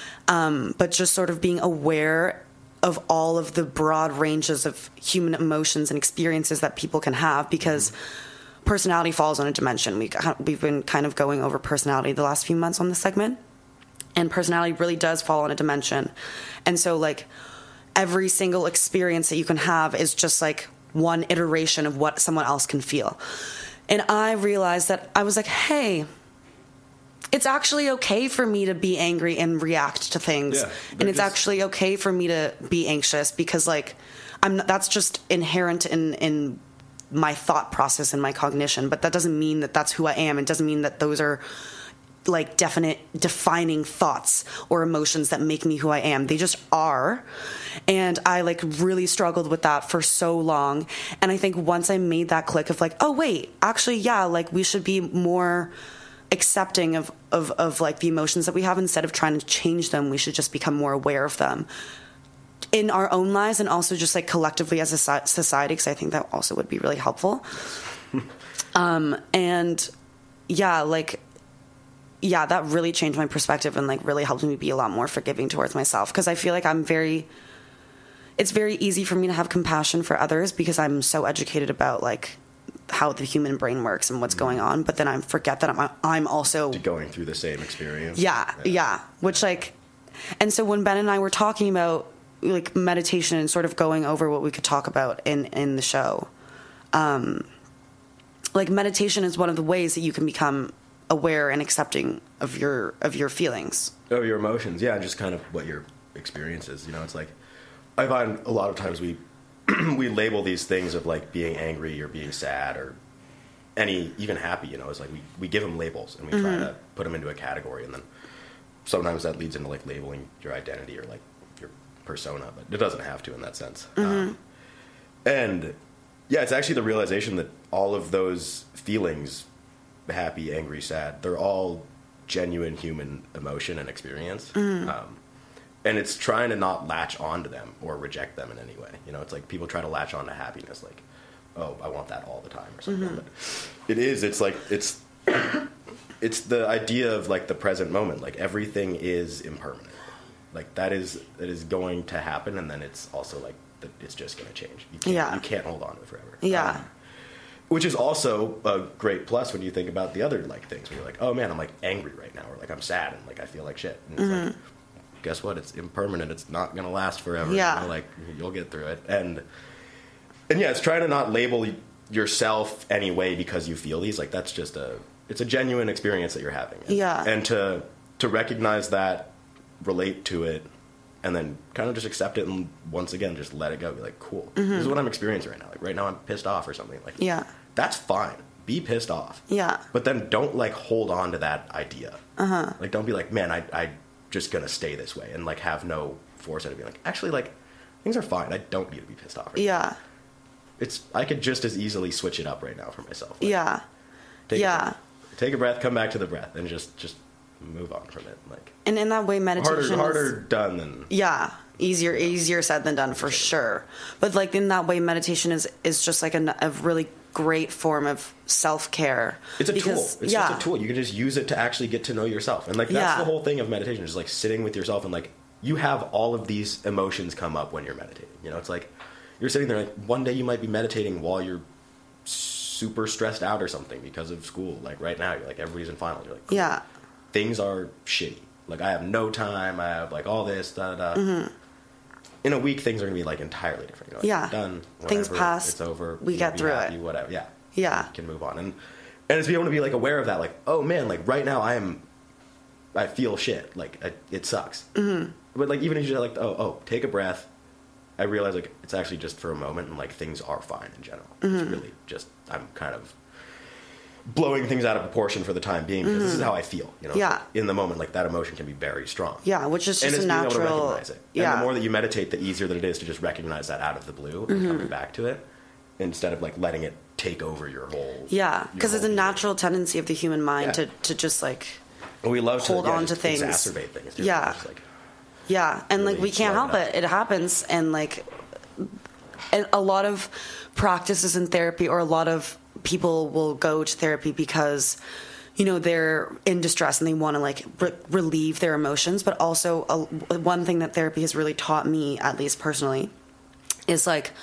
Um, but just sort of being aware of all of the broad ranges of human emotions and experiences that people can have, because personality falls on a dimension. We, we've been kind of going over personality the last few months on this segment, and personality really does fall on a dimension. And so like every single experience that you can have is just like one iteration of what someone else can feel. And I realized that I was like, hey, it's actually okay for me to be angry and react to things. Yeah, and it's just actually okay for me to be anxious because like I'm not, that's just inherent in, in my thought process and my cognition. But that doesn't mean that that's who I am. It doesn't mean that those are like definite defining thoughts or emotions that make me who I am. They just are. And I like really struggled with that for so long. And I think once I made that click of like, oh wait, actually, yeah, like we should be more accepting of, of, of like the emotions that we have instead of trying to change them. We should just become more aware of them in our own lives and also just like collectively as a society, because I think that also would be really helpful. um, and yeah, like, yeah, that really changed my perspective and like really helped me be a lot more forgiving towards myself. Cause I feel like I'm very, it's very easy for me to have compassion for others because I'm so educated about like how the human brain works and what's going on. But then I forget that I'm, I'm also going through the same experience. Yeah. Yeah. yeah. Which like, and so when Ben and I were talking about like meditation and sort of going over what we could talk about in, in the show, um, like meditation is one of the ways that you can become aware and accepting of your of your feelings, of your emotions. Yeah, just kind of what your experience is. You know, it's like I find a lot of times we we label these things of like being angry or being sad or any even happy. You know, it's like we, we give them labels and we mm-hmm. try to put them into a category, and then sometimes that leads into like labeling your identity or like your persona, but it doesn't have to in that sense. Mm-hmm. Um, and yeah, it's actually the realization that all of those feelings, happy, angry, sad, they're all genuine human emotion and experience. Mm. Um, and it's trying to not latch onto them or reject them in any way. You know, it's like people try to latch on to happiness, like, oh, I want that all the time or something. Mm-hmm. But it is, it's like, it's, it's the idea of like the present moment. Like everything is impermanent. Like that is, that is going to happen. And then it's also like, the, it's just going to change. You can't, Yeah. you can't hold on to it forever. Yeah. Um, which is also a great plus when you think about the other like things where you're like, oh man, I'm like angry right now, or like I'm sad and like I feel like shit. And it's Mm-hmm. like, guess what? It's impermanent. It's not gonna last forever. Yeah. You know, like you'll get through it. And and yeah, it's trying to not label yourself anyway because you feel these. Like that's just a it's a genuine experience that you're having. And, Yeah. And to to recognize that, relate to it, and then kind of just accept it and once again just let it go. Be like, cool. Mm-hmm. This is what I'm experiencing right now. Like right now I'm pissed off or something. Like Yeah. that's fine. Be pissed off. Yeah. But then don't like hold on to that idea. Uh-huh. Like don't be like, man, I I just gonna stay this way and like have no foresight of being like, actually like things are fine. I don't need to be pissed off. Right now. Yeah. It's I could just as easily switch it up right now for myself. Like, Yeah. Take Yeah. A breath, take a breath, come back to the breath, and just just move on from it. Like And in that way, meditation harder is, harder done than yeah, easier easier said than done for sure. But like in that way, meditation is is just like a, a really great form of self care. It's a tool. It's yeah. just a tool. You can just use it to actually get to know yourself. And like that's Yeah. the whole thing of meditation, is like sitting with yourself and like you have all of these emotions come up when you're meditating. You know, it's like you're sitting there like one day you might be meditating while you're super stressed out or something because of school. Like right now, you're like everybody's in finals. You're like, cool. Yeah. Things are shitty. Like I have no time. I have like all this. Da da. da. Mm-hmm. In a week, things are gonna be like entirely different. You know, like, Yeah. done. Things whatever, pass, It's over. we you'll get be through happy, it. Whatever. Yeah. Yeah. You can move on and and it's be able to be like aware of that. Like, oh man, like right now I am. I feel shit. Like I, it sucks. Mm-hmm. But like even if you're like, oh oh, take a breath. I realize like it's actually just for a moment and like things are fine in general. Mm-hmm. It's really just I'm kind of blowing things out of proportion for the time being because this is how I feel. You know, Yeah. in the moment, like that emotion can be very strong. Yeah, which is And just it's a being able to natural. recognize it. Yeah. And the more that you meditate, the easier that it is to just recognize that out of the blue and coming back to it instead of like letting it take over your whole. Yeah, your because it's a whole being. natural tendency of the human mind Yeah. to, to just like, We love to hold yeah, on just to things. exacerbate things. dude. Yeah. Just, like, yeah, and like Really we can't slow help it it. It happens, and like, and a lot of practices in therapy, or a lot of people will go to therapy because, you know, they're in distress and they want to like re- relieve their emotions. But also, a, one thing that therapy has really taught me, at least personally, is like,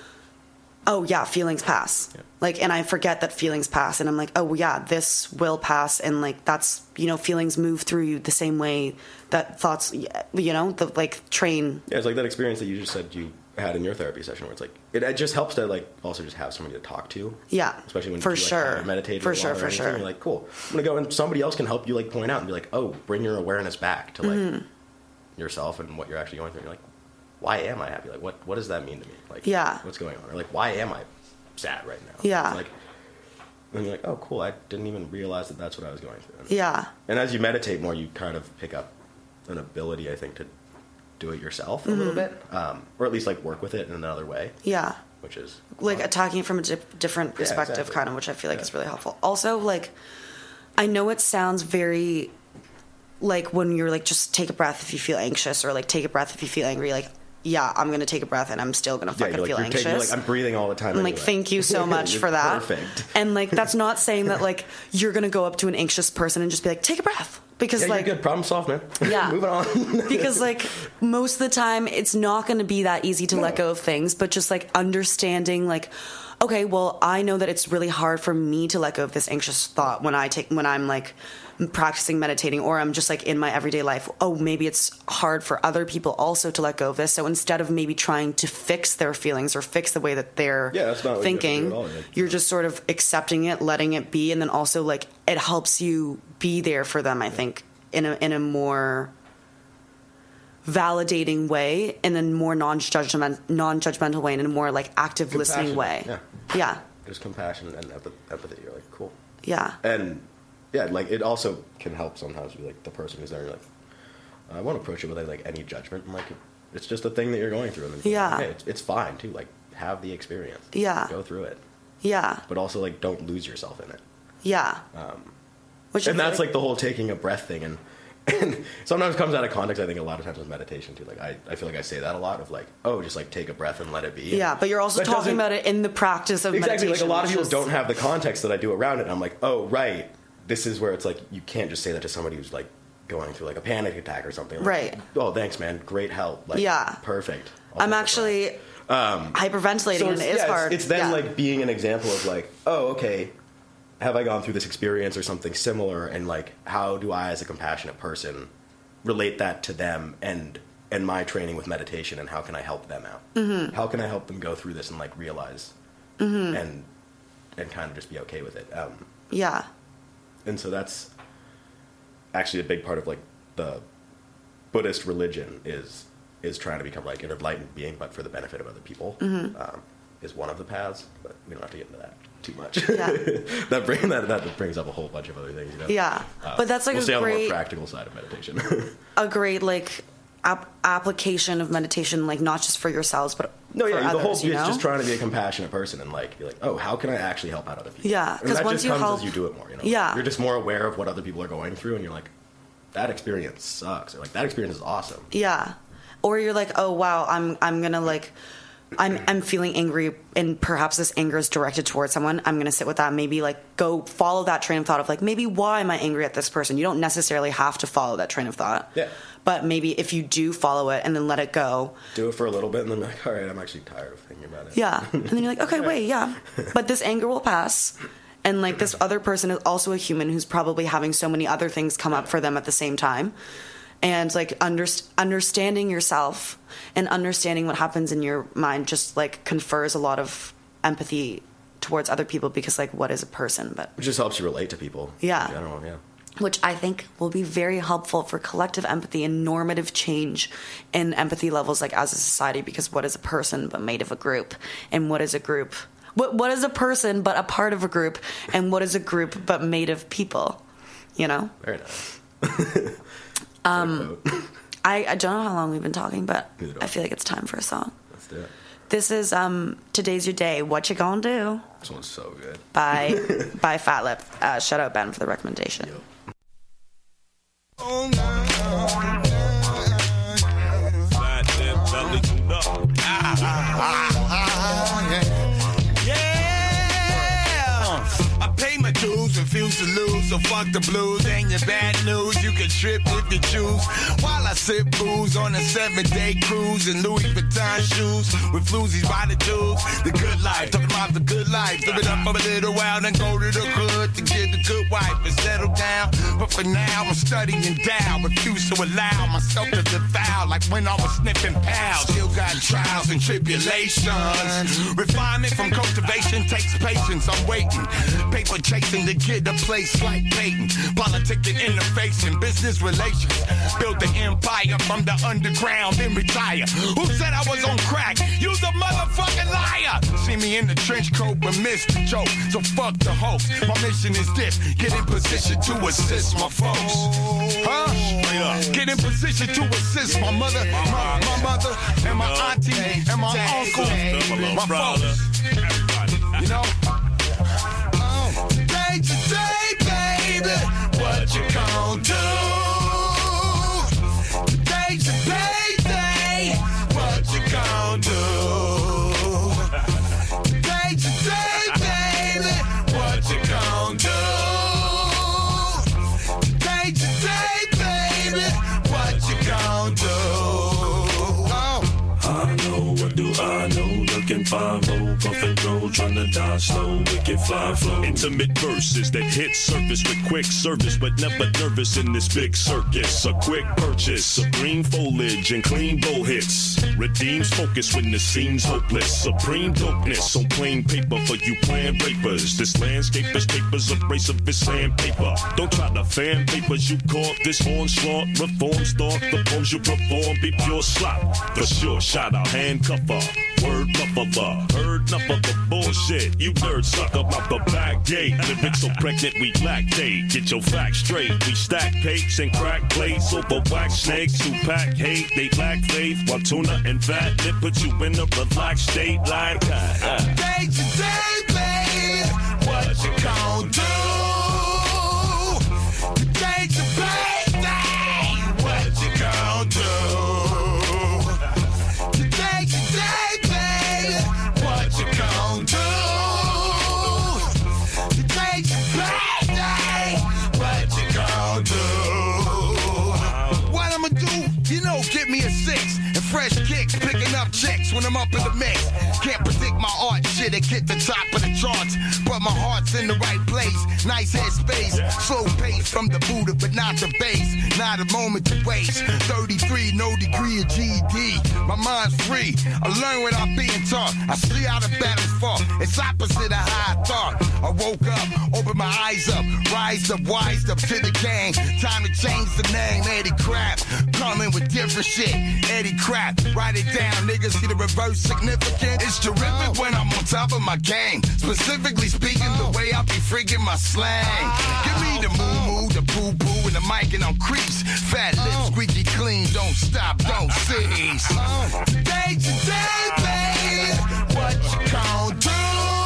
oh yeah, feelings pass. Yeah. Like, and I forget that feelings pass, and I'm like, oh yeah, this will pass, and like that's, you know, feelings move through you the same way that thoughts, you know, the like train. yeah, it's like that experience that you just said you had in your therapy session where it's like it, it just helps to like also just have somebody to talk to. Yeah, Especially when for you like, sure, haven't meditated for a lot sure, or for anything, sure. You're like, cool. I'm gonna go and somebody else can help you like point out and be like, oh, bring your awareness back to like Mm-hmm. yourself and what you're actually going through. And you're like, why am I happy? Like, what what does that mean to me? Like, Yeah. what's going on? Or like, why am I sad right now? Yeah. It's like, and you're like, oh, cool. I didn't even realize that that's what I was going through. And, Yeah, and as you meditate more, you kind of pick up an ability, I think, to do it yourself a little bit, um, or at least like work with it in another way, yeah. which is Like fun. attacking from a di- different perspective, exactly. kind of, which I feel like Yeah. is really helpful. Also, like, I know it sounds very like when you're like, just take a breath if you feel anxious, or like take a breath if you feel angry. Like, yeah, I'm gonna take a breath and I'm still gonna Yeah, fucking you're like, feel you're anxious. taking- you're like, I'm breathing all the time. I'm like, anyway. thank you so much You're for that. Perfect. And like, that's not saying that like you're gonna go up to an anxious person and just be like, take a breath, because Yeah, like, you're good. Problem solved, man. Yeah. Moving on. because like most of the time it's not going to be that easy to let go of things, but just like understanding like, okay, well, I know that it's really hard for me to let go of this anxious thought when I take when I'm like practicing meditating, or I'm just like in my everyday life. Oh, maybe it's hard for other people also to let go of this. So instead of maybe trying to fix their feelings or fix the way that they're Yeah, that's not what you have to do thinking, at all. Like, you're just sort of accepting it, letting it be, and then also like it helps you be there for them, I think, in a in a more validating way, in a more non-judgment, non-judgmental way, in a more like active listening way. Yeah. Yeah. There's compassion and empath- empathy. You're like, cool. Yeah. And yeah, like it also can help sometimes be like the person who's there. You're like, I won't approach it with like any judgment. And like, it's just a thing that you're going through. And then, Yeah. Like, hey, it's, it's fine too. Like, have the experience. Yeah. Go through it. Yeah. But also like, don't lose yourself in it. Yeah. Um, Which I and feel that's like the whole taking a breath thing. And And sometimes it comes out of context. I think a lot of times with meditation too. Like I, I feel like I say that a lot of like, oh, just like take a breath and let it be. Yeah, but you're also That talking doesn't- about it in the practice of Exactly. meditation. Like a lot of which people is- don't have the context that I do around it. And I'm like, oh, right. This is where it's like you can't just say that to somebody who's like going through like a panic attack or something. Like, Right. Oh, thanks, man. Great help. Like, Yeah. Perfect. I'll I'm take a actually Um, hyperventilating, so and it's, it is yeah, it's- hard. It's, then Yeah. like being an example of like, oh, okay, have I gone through this experience or something similar, and like, how do I, as a compassionate person, relate that to them and and my training with meditation, and how can I help them out? Mm-hmm. How can I help them go through this and like realize Mm-hmm. and and kind of just be okay with it? Um, Yeah. and so that's actually a big part of like the Buddhist religion is is trying to become like an enlightened being, but for the benefit of other people. Mm-hmm. Um, is one of the paths, but we don't have to get into that too much. Yeah. that bring that that brings up a whole bunch of other things. You know? Yeah. Uh, But that's like we'll a stay on the more great- practical side of meditation. A great like ap- application of meditation, like not just for yourselves, but no, for yeah, others, the whole you it's know? just trying to be a compassionate person and like you're like, oh, how can I actually help out other people? Yeah, and 'cause that once just you comes help- as you do it more. You know, Yeah. you're just more aware of what other people are going through, and you're like, that experience sucks, or like that experience is awesome. Yeah. Or you're like, oh wow, I'm I'm gonna like I'm I'm feeling angry, and perhaps this anger is directed towards someone. I'm gonna sit with that, maybe like go follow that train of thought of like, maybe why am I angry at this person? You don't necessarily have to follow that train of thought. Yeah. But maybe if you do follow it and then let it go, Do it for a little bit, and then be like, all right, I'm actually tired of thinking about it. yeah. And then you're like, okay, wait, yeah. But this anger will pass. And like this other person is also a human who's probably having so many other things come up for them at the same time. And like under, understanding yourself and understanding what happens in your mind just like confers a lot of empathy towards other people, because like what is a person? But Which just helps you relate to people. Yeah. In general, yeah. which I think will be very helpful for collective empathy and normative change in empathy levels, like as a society, because what is a person but made of a group? And what is a group? What What is a person but a part of a group? And what is a group but made of people? You know? Very nice. um, I, I don't know how long we've been talking, but Neither do I I. feel like it's time for a song. Let's do it. This is um, Today's Your Day. What You Gonna Do? This one's so good. By, by Fat Lip. Uh, shout out Ben for the recommendation. Yep. Oh, no. Flat that belly tune up. Ah, ah, ah, yeah. Yeah. I pay my dues, refuse to lose, so fuck the blues. Ain't your bad news, you can trip if you choose. While I sip booze on a seven-day cruise in Louis Vuitton shoes with floozies by the dudes. The good life, talking about the good life. Live it up for a little while, then go to the hood to get the good wife and settle down. But for now, I'm studying down, refuse to allow myself to devour like when I was sniffing pals. Still got trials and tribulations. Refinement from cultivation takes patience. I'm waiting, paper chasing to get a place like Peyton. Politic and interfacing, business relations. Build the empire from the underground, then retire. Who said I was on crack? You's a motherfucking liar. See me in the trench coat but missed the joke, so fuck the hoax. My mission is this: get in position to assist my folks. Huh? Get in position to assist my mother, my, my mother, and my auntie, and my uncle, my folks. You know? Oh, day to day, baby, what you gon' do? Day to day, day, what you gon' do? Day to day, baby, what you gon' do? Day to day, baby, what you gon' do? Oh. I know, what do I know? Looking five oh, puff and go, tryna die slow, wicked fly flow. Intimate verses that hit surface with quick service, but never nervous in this big circus. A quick purchase of green foliage and clean bow hits. Redeems focus when the scene's hopeless. Supreme dopeness on plain paper for you plan rapers. This landscape is papers, abrasive as sandpaper. Don't try to fan papers, you caught this onslaught. Reform start, the poems you perform be pure slop. For sure, shout out handcuffer. Word buffalo, heard enough of the bullshit. You nerd suck about the back gate. Living so pregnant we lactate. Get your facts straight. We stack cakes and crack plates over wax snakes who pack hate. They lack faith while tuna and fat lip put you in a relaxed state like that. Day to day, baby, what you gon' do? Day to day, day, Hard checks when I'm up in the mix. Can't predict my art shit, it hit the top of the charts. But my heart's in the right place. Nice head space, slow pace from the Buddha, but not the bass. Not a moment to waste. thirty-three, no degree of G E D. My mind's free. I learn without being taught. I see how the battles fall. It's opposite of how I thought. I woke up, opened my eyes up, rised up, wised up to the game. Time to change the name, Eddie Crap. Coming with different shit, Eddie Crap. Write it down, niggas see the reverse significant. It's terrific when I'm on top of my game. Specifically speaking, the way I be freaking my slang. Give me the moo moo, the poo poo, and the mic and I'm creeps. Fat lips, squeaky clean, don't stop, don't cease. Day to day, baby, what you gon' do?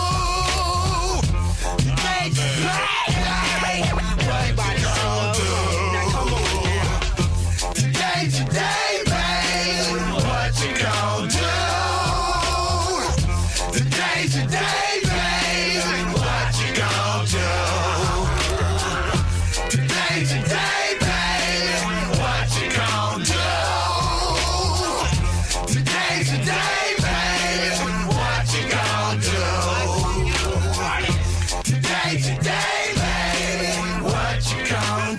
Day to day, baby, what you gon' do? Now come on now. Day to day, baby, what you gon' do? Day to day, baby, what you gon' do? Day to day, baby, what you gon' do? Today, today, baby, what you gon' do? Today, today, baby, what you gon'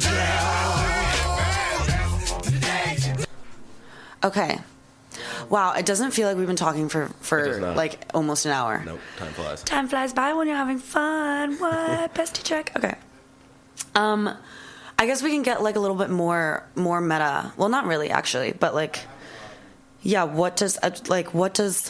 do? Today, today. Okay. Wow, it doesn't feel like we've been talking for, It for does not. like almost an hour. Nope, time flies. Time flies by when you're having fun. What? Bestie check. Okay. Um, I guess we can get like a little bit more more meta. Well, not really actually, but like, yeah. What does uh, like what does?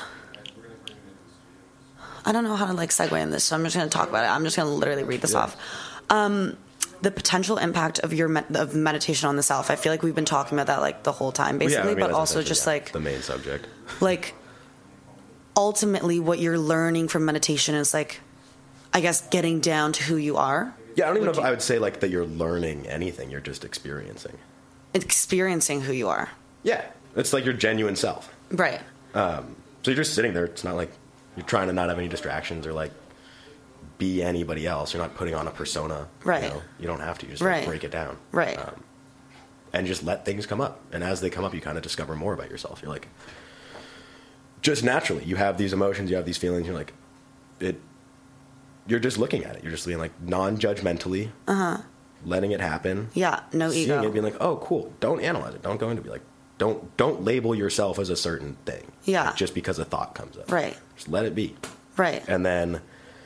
I don't know how to like segue in this, so I'm just gonna talk about it. I'm just gonna literally read this Yeah. off. Um, the potential impact of your med- of meditation on the self. I feel like we've been talking about that like the whole time, Well, yeah, basically, I mean, but that's also essentially, just yeah, like the main subject. like ultimately what you're learning from meditation is like, I guess, getting down to who you are. Yeah, I don't even know Would if you- I would say like that you're learning anything. You're just experiencing. Experiencing who you are. Yeah, it's like your genuine self. Right. Um, so you're just sitting there. It's not like you're trying to not have any distractions or like be anybody else. You're not putting on a persona. Right. You know? You don't have to. You just Right. like, break it down. Right. Um, and just let things come up. And as they come up, you kind of discover more about yourself. You're like, just naturally, you have these emotions, you have these feelings. You're like, it. You're just looking at it. You're just being like non-judgmentally, uh-huh. letting it happen. Yeah, no seeing ego. it, being like, oh, cool. Don't analyze it. Don't go into be like, don't don't label yourself as a certain thing. Yeah. Like, just because a thought comes up. Right. Just let it be. Right. And then,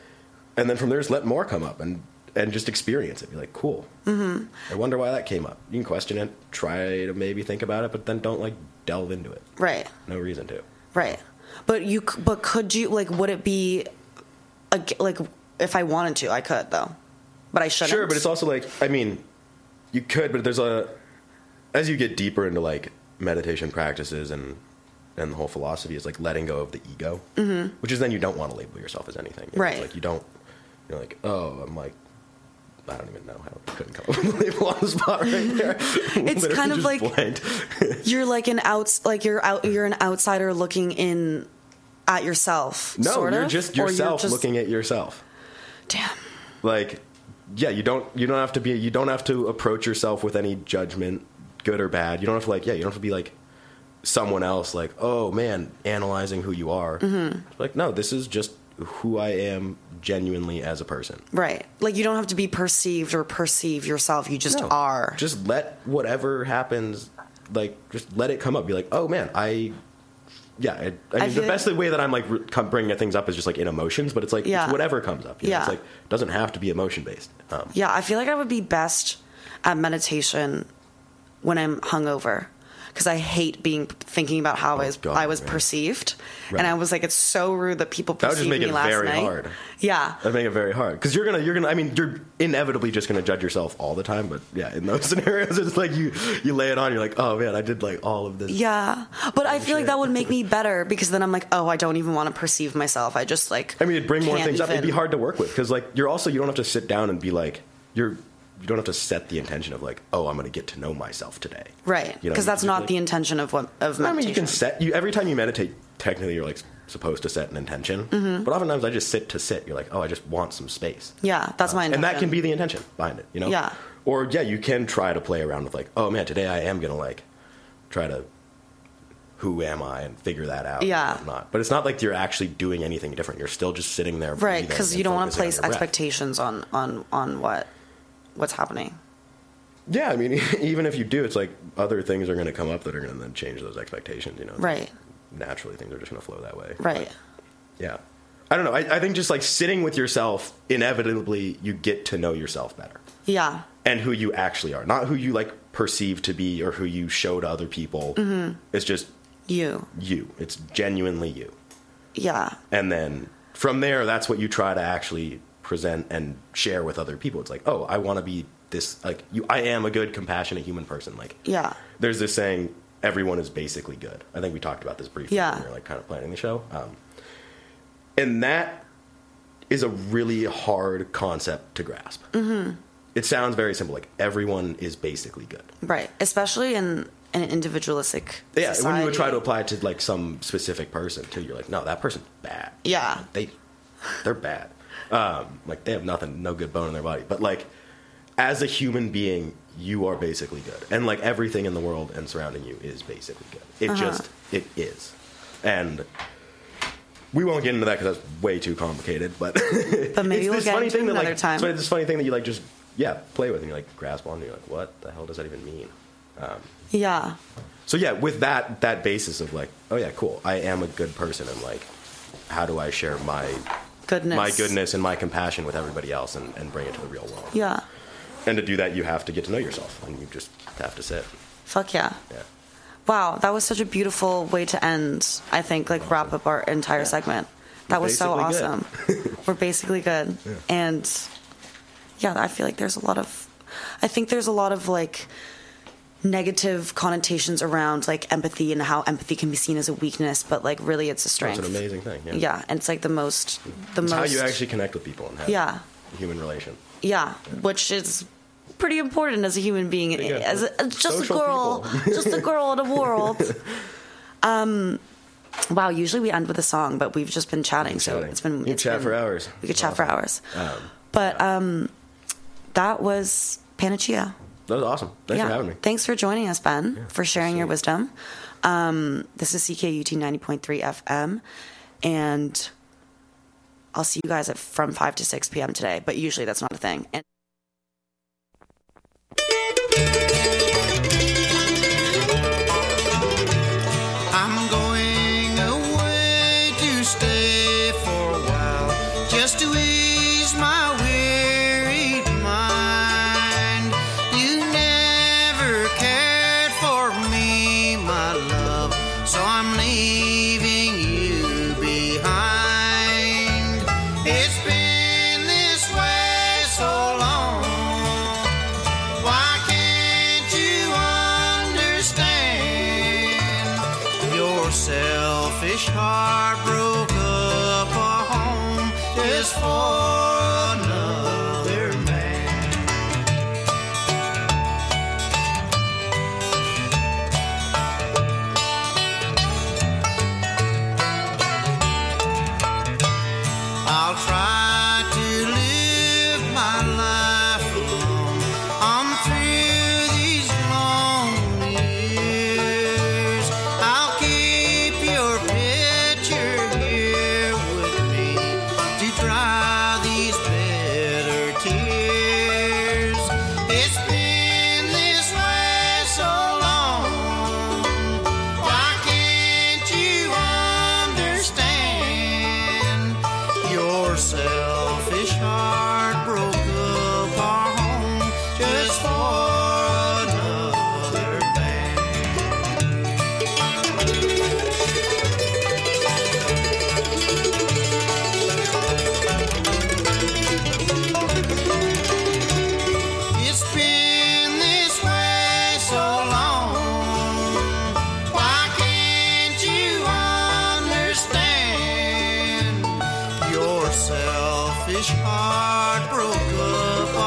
and then from there, just let more come up and and just experience it. Be like, cool. Mm-hmm. I wonder why that came up. You can question it, try to maybe think about it, but then don't like delve into it. Right. No reason to. Right. But you, c- but could you, like, would it be, a, like, if I wanted to, I could, though. But I shouldn't. Sure, but it's also like, I mean, you could, but there's a, as you get deeper into like meditation practices and, and the whole philosophy is like letting go of the ego, mm-hmm. which is then you don't want to label yourself as anything. You know? Right. Like you don't, you're like, oh, I'm like, I don't even know how I couldn't come up with a label on the spot right there. It's Literally kind of just like blanked. you're like an outs, like you're out, you're an outsider looking in at yourself. No, sort you're of? just Or you're yourself just- looking at yourself. Damn. Like, yeah, you don't you don't have to be you don't have to approach yourself with any judgment, good or bad. You don't have to like yeah, you don't have to be like someone else. Like, oh man, analyzing who you are. Mm-hmm. Like, no, this is just who I am genuinely as a person. Right. Like you don't have to be perceived or perceive yourself. You just No, are. Just let whatever happens, like, just let it come up. Be like, oh man, I. Yeah, I, I mean, I the feel- best way that I'm like re- come bringing things up is just like in emotions, but it's like Yeah. it's whatever comes up. You know? Yeah. It's like doesn't have to be emotion based. Um, Yeah, I feel like I would be best at meditation when I'm hungover. Because I hate being thinking about how I was, God, I was man. perceived, Right. and I was like, it's so rude that people That would just perceive make me it last very night. hard. Yeah, That'd make it very hard because you're gonna, you're gonna. I mean, you're inevitably just gonna judge yourself all the time. But yeah, in those scenarios, it's like you, you lay it on. You're like, oh man, I did like all of this. yeah. But I feel like shit. that would make me better because then I'm like, oh, I don't even want to perceive myself. I just like. I mean, it'd bring more can't things up. It'd be even- hard to work with because like you're also you don't have to sit down and be like you're. You don't have to set the intention of like, oh, I'm going to get to know myself today. Right, You know, because you that's just, not like- the intention of what of meditation. I mean, you can set you every time you meditate. Technically, you're like supposed to set an intention, Mm-hmm. but oftentimes I just sit to sit. You're like, oh, I just want some space. Yeah, that's my intention. And that can be the intention behind it, you know? Yeah. Or, yeah, you can try to play around with, like, oh, man, today I am going to, like, try to who am I and figure that out. Yeah. And not. But it's not like you're actually doing anything different. You're still just sitting there. Right. Because you don't want to place on expectations on, on, on what, what's happening. Yeah. I mean, even if you do, it's like other things are going to come up that are going to then change those expectations, you know? Right. Naturally, things are just going to flow that way. Right. But, yeah. I don't know. I, I think just like sitting with yourself, inevitably you get to know yourself better. Yeah. And who you actually are. Not who you like perceive to be or who you show to other people. Mm-hmm. It's just you. You. It's genuinely you. Yeah. And then from there, that's what you try to actually present and share with other people. It's like, oh, I want to be this, like, you. I am a good, compassionate human person. Like, yeah. There's this saying, everyone is basically good. I think we talked about this briefly yeah. when we were like kind of planning the show. Um, and that is a really hard concept to grasp. Mm-hmm. It sounds very simple. Like, everyone is basically good. Right. Especially in an individualistic yeah, society. when you would try to apply it to, like, some specific person, too, you're like, no, that person's bad. Yeah. They, they're bad. Um, like, they have nothing, no good bone in their body. But, like, as a human being, you are basically good. And, like, everything in the world and surrounding you is basically good. It uh-huh. just, it is. And we won't get into that because that's way too complicated. But, but maybe it's we'll this get funny into thing another that, like, time. So it's this funny thing that you, like, just, yeah, play with and you, like, grasp on and you're like, what the hell does that even mean? Um, yeah. So, yeah, with that that basis of, like, oh, yeah, cool, I am a good person, and, like, how do I share my goodness, my goodness and my compassion with everybody else and, and bring it to the real world? Yeah. And to do that, you have to get to know yourself, and you just have to sit. Fuck yeah. Yeah. Wow, that was such a beautiful way to end, I think, like, awesome. Wrap up our entire yeah. segment. That We're was so awesome. We're basically good. Yeah. And, yeah, I feel like there's a lot of, I think there's a lot of, like, negative connotations around, like, empathy and how empathy can be seen as a weakness, but, like, really it's a strength. It's an amazing thing, yeah. Yeah, and it's, like, the most, the it's most. how you actually connect with people and have yeah. a human relation. Yeah, yeah, which is pretty important as a human being, yeah. as, a, as just Social a girl, just a girl in the world. Um, wow. Usually we end with a song, but we've just been chatting, been so chatting. it's been. You it's chat been, for hours. We could chat awesome. for hours. Um, but yeah. um, that was Panacea. That was awesome. Thanks yeah. for having me. Thanks for joining us, Ben, yeah, for sharing your wisdom. Um, this is C K U T ninety point three F M, and I'll see you guys at from five to six p.m. today. But usually that's not a thing. And